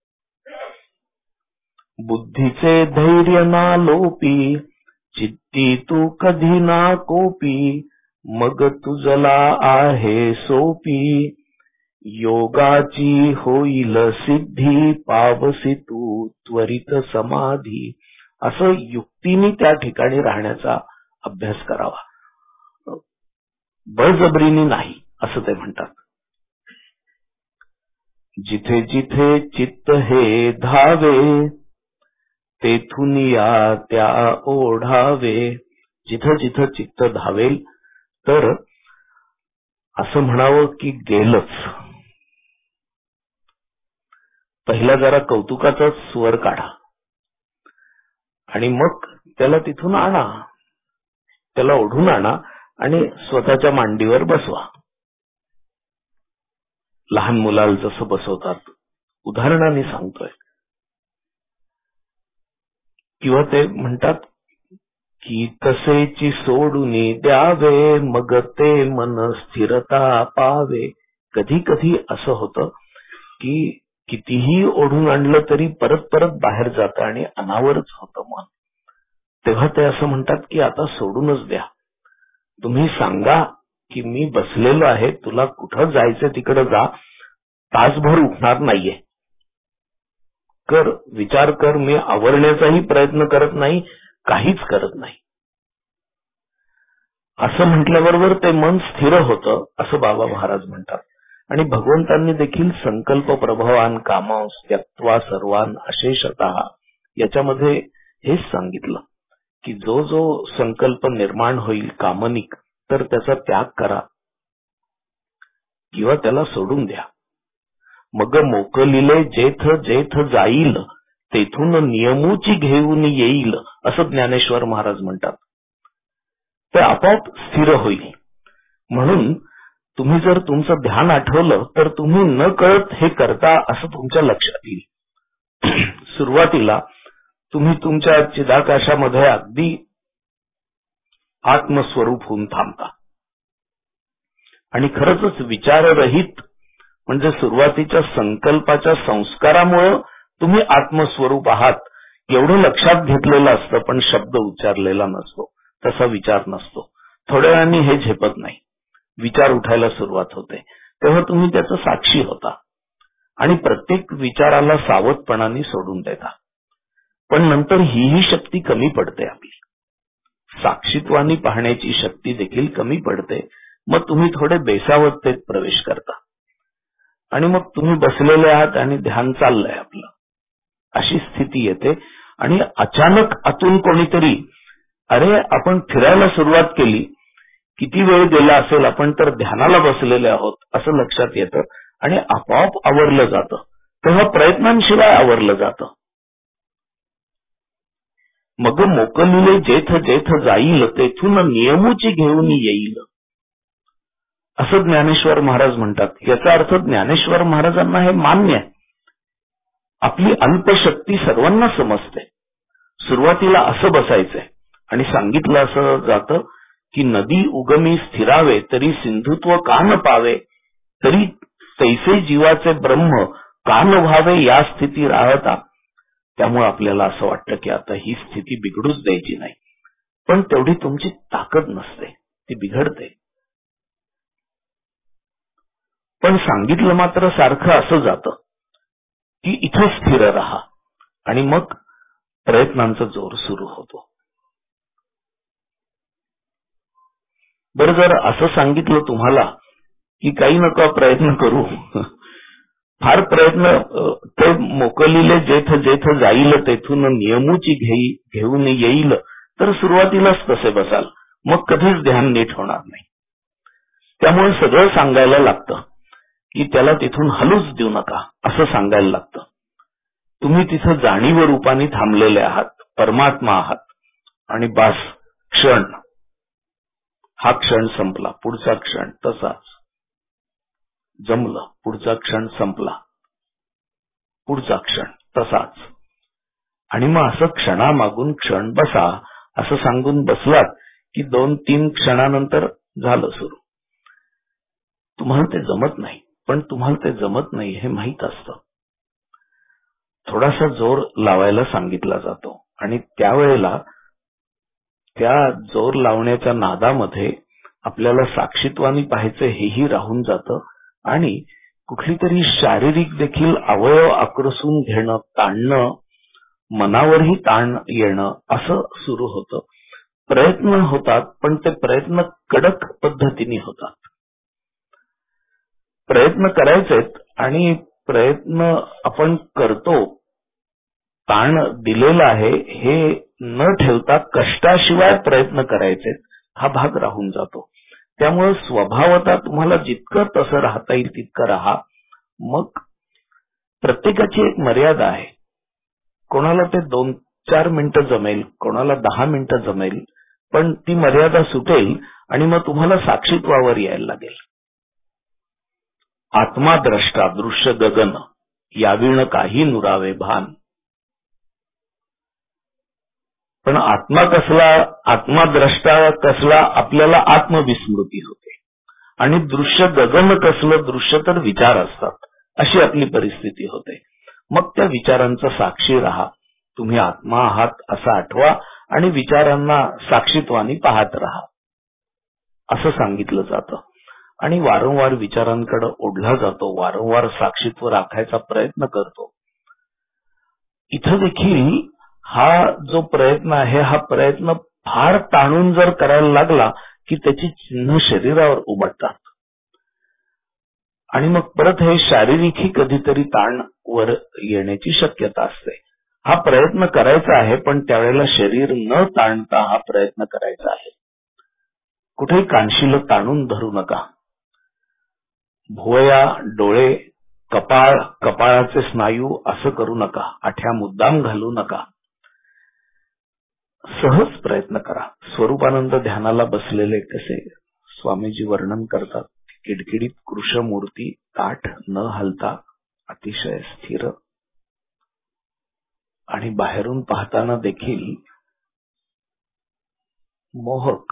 Speaker 4: बुद्धीचे धैर्य ना लोपी चित्ती तू कधी ना कोपी. मग तुझला आहे सोपी योगाची होईल सिद्धी. पावसी तू त्वरित समाधी. असं युक्तीने त्या ठिकाणी राहण्याचा अभ्यास करावा, बळजबरीने नाही असं ते म्हणतात. जिथे जिथे चित्त हे धावे तेथून या त्या ओढावे. जिथं जिथं चित्त धावेल तर असं म्हणावं की गेलच. पहिला जरा कौतुकाचा स्वर काढा आणि मग त्याला तिथून आणा, त्याला ओढून आणा आणि स्वतःच्या मांडीवर बसवा. लहान मुलाला जसं बसवतात, उदाहरणाने सांगतोय. किंवा ते म्हणतात की तसेची सोडून द्यावे, मग ते मन स्थिरता पावे. कधी कधी असं होतं की कितीही ओढून आणलं तरी परत परत बाहेर जातं आणि अनावरच होतं मन. तेव्हा ते असं म्हणतात की आता सोडूनच द्या. तुम्ही सांगा की मी बसलेलो आहे, तुला कुठं जायचं तिकडे जा, तासभर उठणार नाहीये. कर, विचार कर, मी आवरण्याचाही प्रयत्न करत नाही, काहीच करत नाही. असं म्हटल्याबरोबर ते मन स्थिर होतं, असं बाबा महाराज म्हणतात. आणि भगवंतांनी देखील संकल्प प्रभवान कामांस त्यक्त्वा सर्वान अशेषतः याच्यामध्ये हेच सांगितलं की जो जो संकल्प निर्माण होईल कामनिक, तर त्याचा त्याग करा किंवा त्याला सोडून द्या. मग मोकलिले जेथ जेथ जाईल, तेथून नियमूची घेऊन येईल, असं ज्ञानेश्वर महाराज म्हणतात. ते आपोआप स्थिर होईल. म्हणून तुम्ही जर तुमचं ध्यान आठवलं तर तुम्ही न कळत हे करता असं तुमच्या लक्षात येईल. सुरुवातीला तुम्ही तुमच्या चिदाकाशामध्ये अगदी आत्मस्वरूप होऊन थांबता आणि खरंच विचाररहित, म्हणजे सुरुवातीच्या संकल्पाच्या संस्कारामुळे तुम्ही आत्मस्वरूप आहात एवढं लक्षात घेतलेलं असतं, पण शब्द उच्चारलेला नसतो, तसा विचार नसतो. थोड्या वेळाने हे झेपत नाही, विचार उठायला सुरुवात होते, तेव्हा तुम्ही त्याचं साक्षी होता आणि प्रत्येक विचाराला सावधपणाने सोडून देता. पण नंतर हीही शक्ती कमी पडते, आपली साक्षीत्वानी पाहण्याची शक्ती देखील कमी पडते. मग तुम्ही थोडे बेसावधतेत प्रवेश करता आणि मग तुम्ही बसलेले आहात आणि ध्यान चाललंय आपलं, अशी स्थिती येते. आणि अचानक आतून कोणीतरी, अरे आपण फिरायला सुरुवात केली, किती वेळ गेला असेल, आपण तर ध्यानाला बसलेले आहोत, असं लक्षात येतं आणि आपोआप आवरलं जातं. तेव्हा प्रयत्नांशिवाय आवरलं जातं. मग मोकलिले जेथ जेथ जाईल, तेथून नियमूची घेऊन येईल, असं ज्ञानेश्वर महाराज म्हणतात. याचा अर्थ ज्ञानेश्वर महाराजांना हे मान्य आहे. आपली अल्पशक्ती सर्वांना समजते. सुरुवातीला असं बसायचंय आणि सांगितलं असं जातं की नदी उगमी स्थिरावे, तरी सिंधुत्व का न पावे, तरी तैसे जीवाचे ब्रह्म का न व्हावे, या स्थिती राहता. त्यामुळे आपल्याला असं वाटतं की आता ही स्थिती बिघडूच द्यायची नाही, पण तेवढी तुमची ताकद नसते, ती बिघडते. पण सांगितलं मात्र सारखं असं जातं की इथे स्थिर राहा आणि मग प्रयत्नांचा जोर सुरू होतो. बरं, जर असं सांगितलं तुम्हाला की काही नका प्रयत्न करू, फार प्रयत्न, ते मोकलिले जेथ जेथ जाईल, तेथून नियमूची घेई घेऊन येईल, तर सुरुवातीलाच तसे बसाल, मग कधीच ध्यान नीट होणार नाही. त्यामुळे सगळं सांगायला लागतं की त्याला तिथून हलूच देऊ नका, असं सांगायला लागतं. तुम्ही तिथं जाणीव रूपाने थांबलेले आहात, परमात्मा आहात आणि बास, क्षण, हा क्षण संपला, पुढचा क्षण तसाच, जमलं, पुढचा क्षण संपला, पुढचा क्षण तसाच. आणि मग असं क्षणामागून क्षण बसा असं सांगून बसलात की दोन तीन क्षणानंतर झालं सुरू. तुम्हाला ते जमत नाही, पण तुम्हाला ते जमत नाही हे माहीत असतं. थोडासा जोर लावायला सांगितला जातो आणि त्यावेळेला त्या जोर लावण्याच्या नादामध्ये आपल्याला साक्षीत्वानी पाहायचं हेही राहून जातं आणि कुठली तरी शारीरिक देखील अवयव आक्रसून घेणं, ताणणं, मनावरही ताण येणं, असं सुरू होतं. प्रयत्न होतात, पण ते प्रयत्न कडक पद्धतीने होतात. प्रयत्न करायचेत आणि प्रयत्न आपण करतो, ताण दिलेला आहे हे न ठेवता कष्टाशिवाय प्रयत्न करायचे, हा भाग राहून जातो. त्यामुळे स्वभावतः तुम्हाला जितकं तसं राहता येईल तितकं राहा. मग प्रत्येकाची एक मर्यादा आहे. कोणाला ते दोन चार मिनिटं जमेल, कोणाला दहा मिनिटं जमेल, पण ती मर्यादा सुटेल आणि मग तुम्हाला साक्षीत्वावर यायला लागेल. आत्मा द्रष्टा दृश्य गगन याविण काही नुरावे भान. पण आत्मा कसला, आत्मा द्रष्टा कसला, आपल्याला आत्मविस्मृती होते. आणि दृश्य गगन कसलं, दृश्य तर विचार असतात, अशी आपली परिस्थिती होते. मग त्या विचारांचा साक्षी राहा. तुम्ही आत्मा आहात असं आठवा आणि विचारांना साक्षीत्वानी पाहत राहा असं सांगितलं जातं. आणि वारंवार विचारांकडे ओढला जातो, वारंवार साक्षीत्व राखायचा प्रयत्न करतो. इथं देखील हा जो प्रयत्न आहे, हा प्रयत्न फार ताणून जर करायला लागला की त्याची चिन्ह शरीरावर उमटतात आणि मग परत हे शारीरिकही कधीतरी ताण वर येण्याची शक्यता असते. हा प्रयत्न करायचा आहे, पण त्यावेळेला शरीर न ताणता हा प्रयत्न करायचा आहे. कुठेही कानशील ताणून धरू नका. भुवया, डोळे, कपाळ, कपाळाचे स्नायू असं करू नका. आठ्या मुद्दाम घालू नका. सहज प्रयत्न करा. स्वरूपानंद ध्यानाला बसलेले कसे स्वामीजी वर्णन करतात. किडकिडीत कृष्णमूर्ती, ताठ न हलता, अतिशय स्थिर आणि बाहेरून पाहताना देखील मोहक.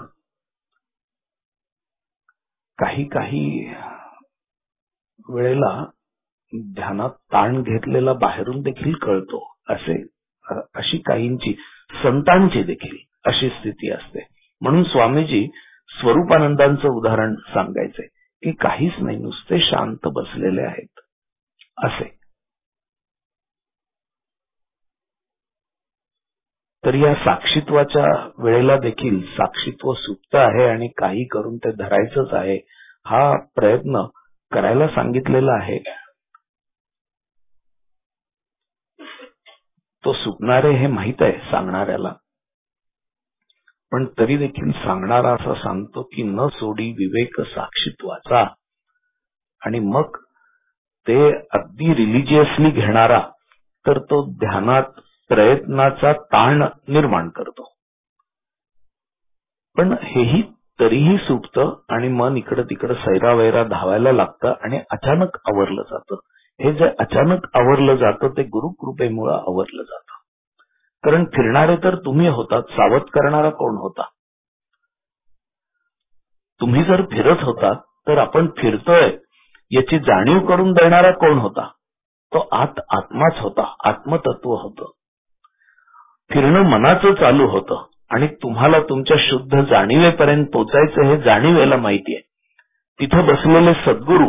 Speaker 4: काही काही वेळेला ध्यानात ताण घेतलेला बाहेरून देखील कळतो. असे अशी काहींची, संतांची देखील अशी स्थिती असते. म्हणून स्वामीजी स्वरूपानंदांचं उदाहरण सांगायचे की काहीच नाही, नुसते शांत बसलेले आहेत असे. तर या साक्षीत्वाच्या वेळेला देखील साक्षीत्व सुप्त आहे आणि काही करून ते धरायचंच आहे, हा प्रयत्न करायला सांगितलेला आहे. तो सुटणारे हे माहित आहे सांगणाऱ्याला, पण तरी देखील सांगणारा असा सांगतो की न सोडी विवेक साक्षीत्वाचा. आणि मग ते अगदी रिलिजियसली घेणारा तर तो ध्यानात प्रयत्नाचा ताण निर्माण करतो. पण हेही तरीही सुटतं आणि मन इकडं तिकडं सैरावैरा धावायला लागतं आणि अचानक आवरलं जातं. हे जे अचानक आवरलं जातं ते गुरुकृपेमुळे आवरलं जातं. कारण फिरणारे तर तुम्ही होतात, सावध करणारा कोण होता? तुम्ही जर फिरत होतात तर आपण फिरतोय याची जाणीव करून देणारा कोण होता? तो आत आत्माच होता, आत्मतत्व होतं. फिरणं मनाचं चालू होतं आणि तुम्हाला तुमच्या शुद्ध जाणीवेपर्यंत पोचायचं हे जाणीवेला माहितीये. तिथं बसलेले सद्गुरू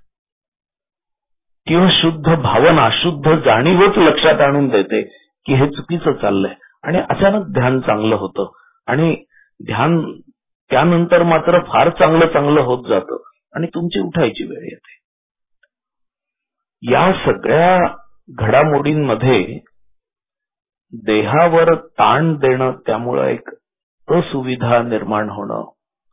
Speaker 4: किंवा शुद्ध भावना, शुद्ध जाणीवच लक्षात आणून देते की हे चुकीचं चाललंय आणि अचानक ध्यान चांगलं होतं आणि ध्यान त्यानंतर मात्र फार चांगलं चांगलं होत जातं आणि तुमची उठायची वेळ येते. या सगळ्या घडामोडींमध्ये देहावर ताण देणं, त्यामुळं एक असुविधा निर्माण होणं,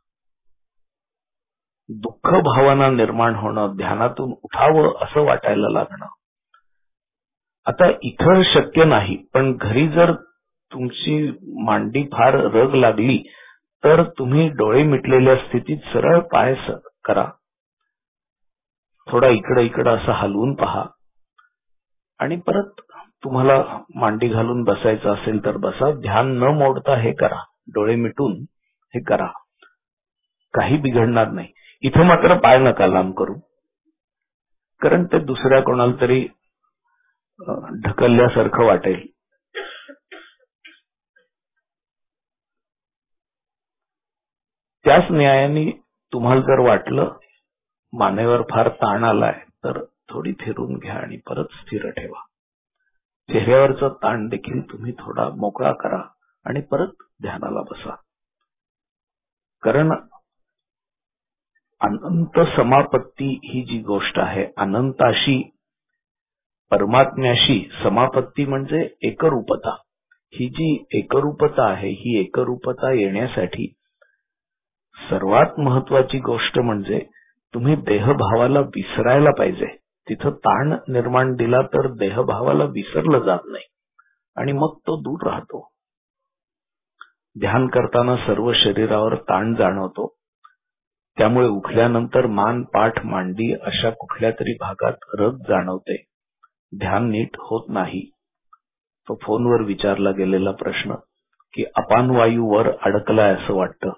Speaker 4: दुःख भावना निर्माण होणं, ध्यानातून उठावं असं वाटायला लागणं. आता इथं शक्य नाही, पण घरी जर तुमची मांडी फार रग लागली तर तुम्ही डोळे मिटलेल्या स्थितीत सरळ पाय करा, थोडा इकडं इकडं असं हलवून पहा आणि परत तुम्हाला मांडी घालून बसायचं असेल तर बसा. ध्यान न मोडता हे करा, डोळे मिटून हे करा, काही बिघडणार नाही. इथं मात्र पाय नका लांब करू, कारण ते दुसऱ्या कोणाला तरी ढकलल्यासारखं वाटेल. त्याच न्यायाने तुम्हाला जर वाटलं मानेवर फार ताण आलाय तर थोडी फिरून घ्या आणि परत स्थिर ठेवा. चेहऱ्यावरचा ताण देखील तुम्ही थोडा मोकळा करा आणि परत ध्यानाला बसा. कारण अनंत समापत्ती ही जी गोष्ट आहे, अनंताशी, परमात्म्याशी समापत्ती म्हणजे एकरूपता. ही जी एकरूपता आहे, ही एकरूपता येण्यासाठी सर्वात महत्वाची गोष्ट म्हणजे तुम्ही देहभावाला विसरायला पाहिजे. तिथं ताण निर्माण दिला तर देहभावाला विसरलं जात नाही आणि मग तो दूर राहतो. ध्यान करताना सर्व शरीरावर ताण जाणवतो. त्यामुळे उठल्यानंतर मान, पाठ, मांडी अशा कुठल्या तरी भागात रग जाणवते. ध्यान नीट होत नाही. तो फोनवर विचारला गेलेला प्रश्न की अपान वायू वर अडकलाय असं वाटतं.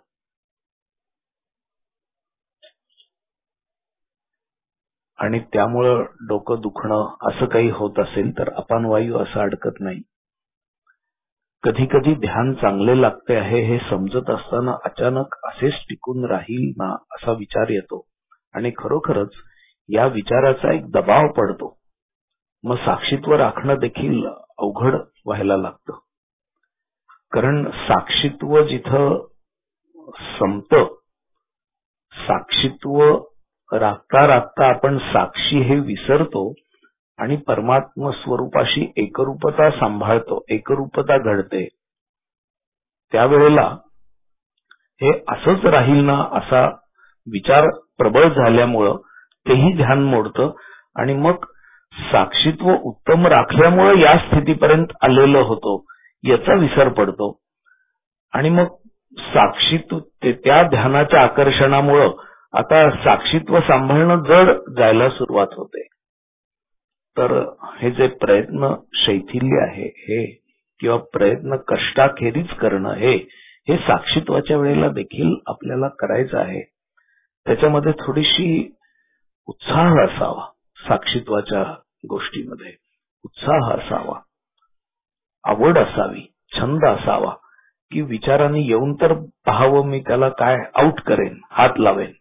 Speaker 4: आणि त्यामुळं डोकं दुखणं असं काही होत असेल तर अपान वायू असं अडकत नाही. कधी कधी ध्यान चांगले लागते आहे हे समजत असताना अचानक असेच टिकून राहील ना असा विचार येतो आणि खरोखरच या विचाराचा एक दबाव पडतो. मग साक्षीत्व राखणं देखील अवघड व्हायला लागतं. कारण साक्षीत्व जिथं संपतं, साक्षीत्व राखता राखता आपण साक्षी हे विसरतो आणि परमात्म स्वरूपाशी एकरूपता सांभाळतो, एकरूपता घडते. त्यावेळेला हे असंच राहील ना असा विचार प्रबळ झाल्यामुळं तेही ध्यान मोडतं आणि मग साक्षीत्व उत्तम राखल्यामुळं या स्थितीपर्यंत आलेलं होतो याचा विसर पडतो. आणि मग साक्षीत्व त्या ध्यानाच्या आकर्षणामुळं आता साक्षीत्व सांभाळणं जड जायला सुरुवात होते. तर हे जे प्रयत्न शैथिल्य आहे हे किंवा प्रयत्न कष्टाखेरीज करणं हे हे साक्षीत्वाच्या वेळेला देखील आपल्याला करायचं आहे. त्याच्यामध्ये थोडीशी उत्साह असावा. साक्षीत्वाच्या गोष्टीमध्ये उत्साह असावा, आवड असावी, छंद असावा की विचाराने येऊन तर पाहावं, मी त्याला काय आउट करेन, हात लावेन.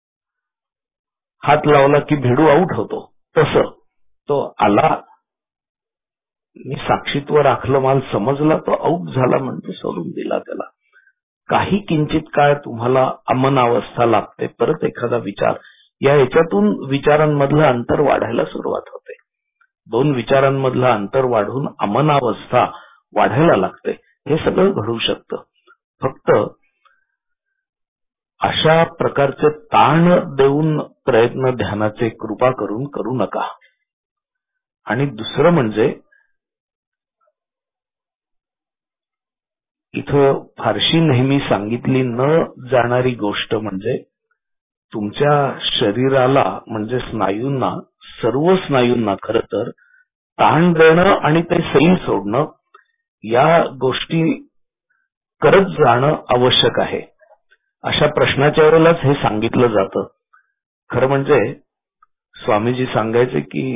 Speaker 4: हात लावला की भिडू आउट होतो तसं तो आला, मी साक्षीत्व राखलं, माल समजला, तो आउट झाला म्हणजे सोडून दिला त्याला. काही किंचित काळ तुम्हाला अमनावस्था लागते, परत एखादा विचार, या याच्यातून विचारांमधलं अंतर वाढायला सुरुवात होते. दोन विचारांमधलं अंतर वाढून अमनावस्था वाढायला लागते. हे सगळं घडू शकतं. फक्त अशा प्रकारचे ताण देऊन प्रयत्न ध्यानाचे कृपा करून करू नका. आणि दुसरं म्हणजे इथं फारशी नेहमी सांगितली न जाणारी गोष्ट म्हणजे तुमच्या शरीराला म्हणजे स्नायूंना, सर्व स्नायूंना खरं तर ताण देणं आणि ते सैल सोडणं या गोष्टी करत जाणं आवश्यक आहे. अशा प्रश्नाच्या वेळेलाच हे सांगितलं जातं. खरं म्हणजे स्वामीजी सांगायचे की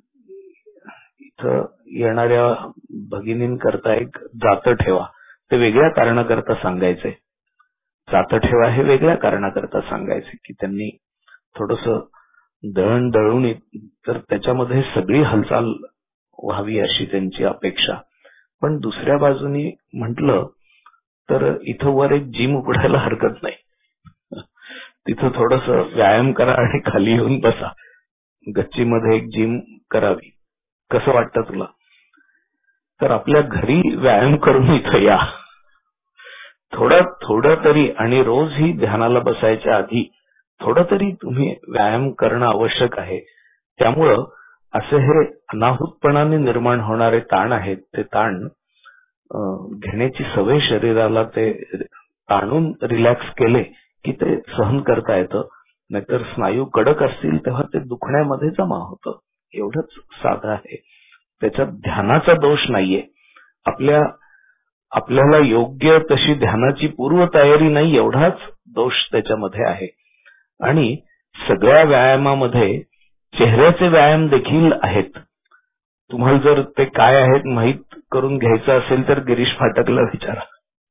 Speaker 4: इथं येणाऱ्या भगिनींकरता एक जातं ठेवा. ते वेगळ्या कारणाकरता सांगायचे. जातं ठेवा हे वेगळ्या कारणाकरता सांगायचे की त्यांनी थोडस दळण दळून तर त्याच्यामध्ये सगळी हालचाल व्हावी अशी त्यांची अपेक्षा. पण दुसऱ्या बाजूनी म्हटलं तर इथं वर एक जिम उघडायला हरकत नाही. तिथं थोडस व्यायाम करा आणि खाली येऊन बसा. गच्चीमध्ये एक जिम करावी. कसं वाटतं तुला? तर आपल्या घरी व्यायाम करून इथं या. थोडं थोडं तरी, आणि रोज ही ध्यानाला बसायच्या आधी थोडं तरी तुम्ही व्यायाम करणं आवश्यक आहे. त्यामुळं असे हे अनाहूतपणाने निर्माण होणारे ताण आहेत, ते ताण घेण्याची सवय शरीराला ते ताणून रिलॅक्स केले की ते सहन करता येतं. नाहीतर स्नायू कडक असतील तेव्हा ते दुखण्यामध्ये जमा होतं. एवढंच साधं आहे. त्याच्यात ध्यानाचा दोष नाहीये. आपल्या आपल्याला योग्य तशी ध्यानाची पूर्वतयारी नाही एवढाच दोष त्याच्यामध्ये आहे. आणि सगळ्या व्यायामामध्ये चेहऱ्याचे व्यायाम देखील आहेत. तुम्हाला जर ते काय आहेत माहीत करून घ्यायचं असेल तर गिरीश फाटकला विचारा.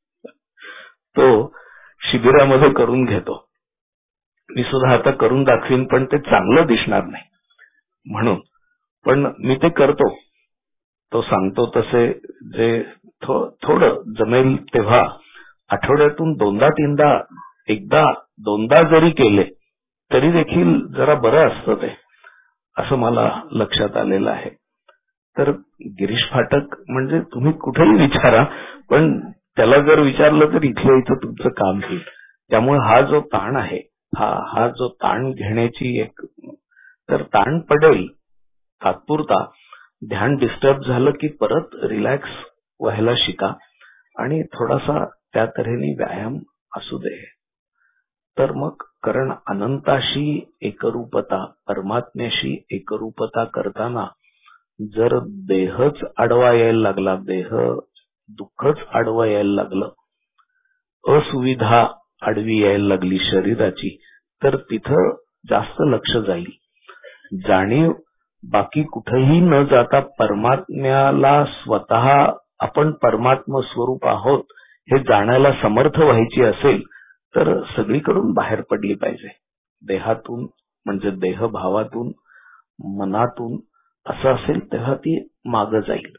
Speaker 4: तो शिबिरामध्ये करून घेतो. मी सुद्धा आता करून दाखवीन पण ते चांगलं दिसणार नाही म्हणून, पण मी ते करतो. तो सांगतो तसे जे थोडं जमेल तेव्हा आठवड्यातून दोनदा तीनदा, एकदा दोनदा जरी केले तरी देखील जरा बरं असतं ते, असं मला लक्षात आलेलं आहे. तर गिरीश फाटक म्हणजे तुम्ही कुठेही विचारा, पण त्याला जर विचारलं तर इथल्या इथं तुमचं काम होईल. त्यामुळे हा जो ताण आहे, हा हा जो ताण घेण्याची एक, तर ताण पडेल तात्पुरता. ध्यान डिस्टर्ब झालं की परत रिलॅक्स व्हायला शिका आणि थोडासा त्या तऱ्हेने व्यायाम असू दे. तर मग कारण अनंताशी एकरूपता, परमात्म्याशी एकरूपता करताना जर देहच आडवा यायला लागला, देह दुःखच आडवा यायला लागलं, असुविधा आडवी यायला लागली शरीराची, तर तिथं जास्त लक्ष जाईल. जाणीव बाकी कुठेही न जाता परमात्म्याला स्वतः आपण परमात्म स्वरूप आहोत हे जाणायला समर्थ व्हायची असेल तर सगळीकडून बाहेर पडली पाहिजे. देहातून म्हणजे देहभावातून, मनातून असं असेल तेव्हा ती मागं जाईल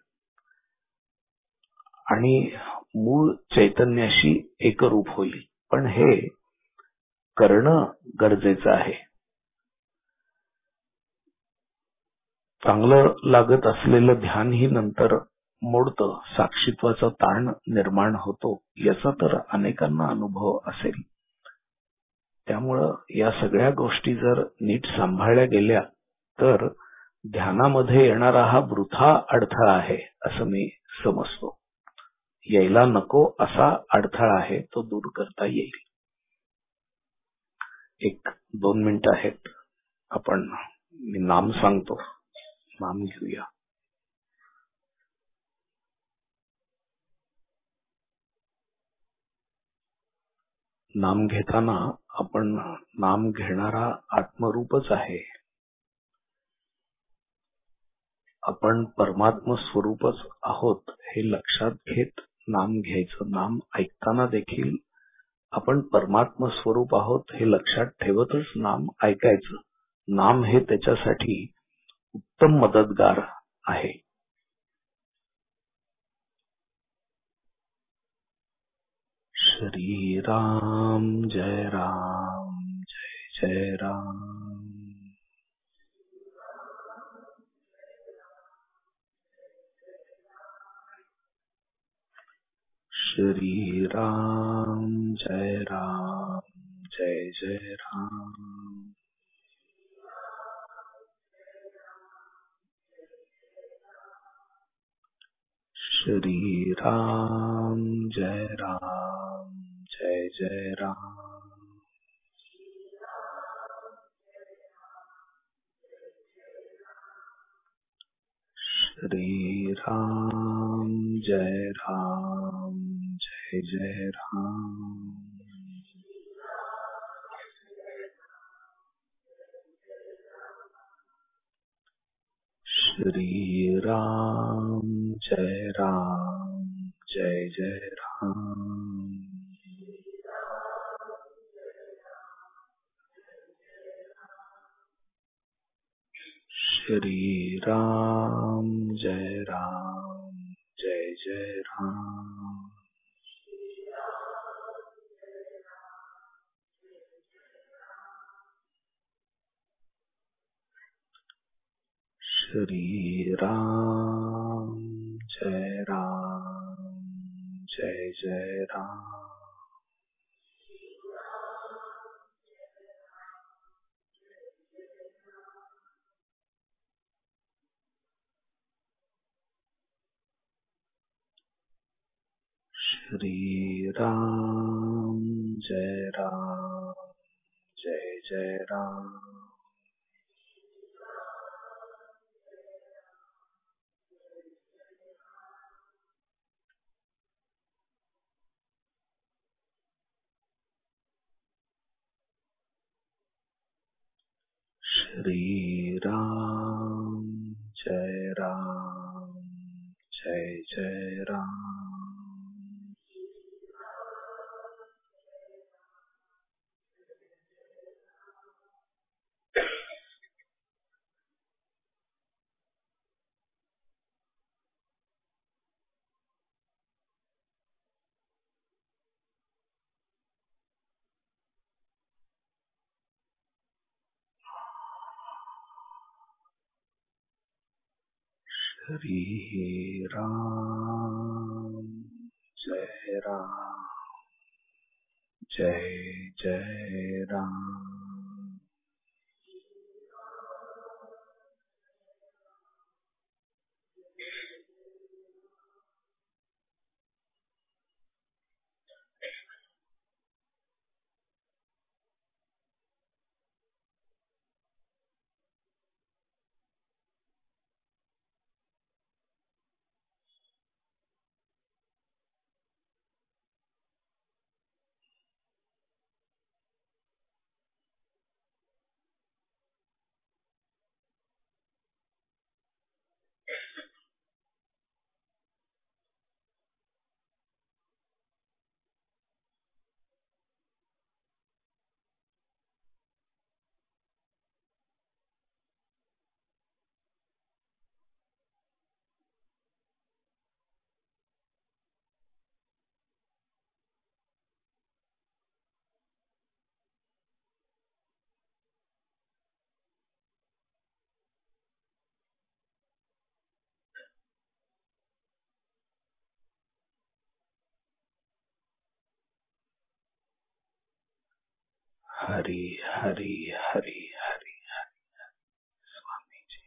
Speaker 4: आणि मूळ चैतन्याशी एकरूप होईल. पण हे करणं गरजेचं आहे. चांगलं लागत असलेलं ध्यान ही नंतर मोडतं, साक्षीत्वाचा ताण निर्माण होतो, याचा तर अनेकांना अनुभव असेल. त्यामुळं या सगळ्या गोष्टी जर नीट सांभाळल्या गेल्या तर ध्यानामध्ये येणारा हा वृथा अडथळा आहे असं मी समजतो. यायला नको असा अडथळा आहे, तो दूर करता येईल. एक दोन मिनिटं आहेत, आपण मी नाम सांगतो, नाम घेऊया. नाम घेताना आपण नाम घेणारा आत्मरूपच आहे, आपण परमात्म स्वरूपच आहोत हे लक्षात घेत नाम घ्यायचं. नाम ऐकताना देखील आपण परमात्म स्वरूप आहोत हे लक्षात ठेवतच नाम ऐकायचं. नाम हे त्याच्यासाठी उत्तम मदतगार आहे. श्री राम जय राम जय जय राम. श्री राम जय राम जय जय राम. श्री राम जय राम जय जय राम. श्री राम जय राम जय जय राम. श्री राम जय राम जय जय राम. श्री राम जय राम जय जय राम. श्री राम जय राम जय जय राम. श्री राम जय राम जय जय राम. श्री राम जय राम जय जय राम. श्री राम जय राम जय जय राम. हरी हरी हरी हरी हरी स्वामी जी।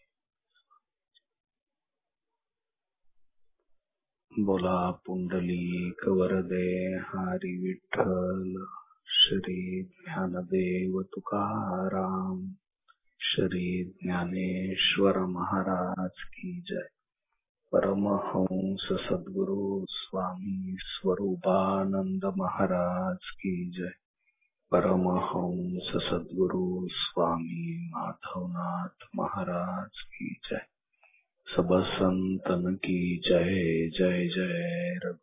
Speaker 4: बोला पुंडलिक वरदे हरी विठ्ठल, श्री ज्ञानदेव तुकाराम, श्री ज्ञानेश्वर महाराज की जय। परमहंस सद्गुरु स्वामी स्वरूपानंद महाराज की जय। परमहंस सद्गुरु स्वामी माधवनाथ महाराज की जय। सब संतन की जय जय जय। रघु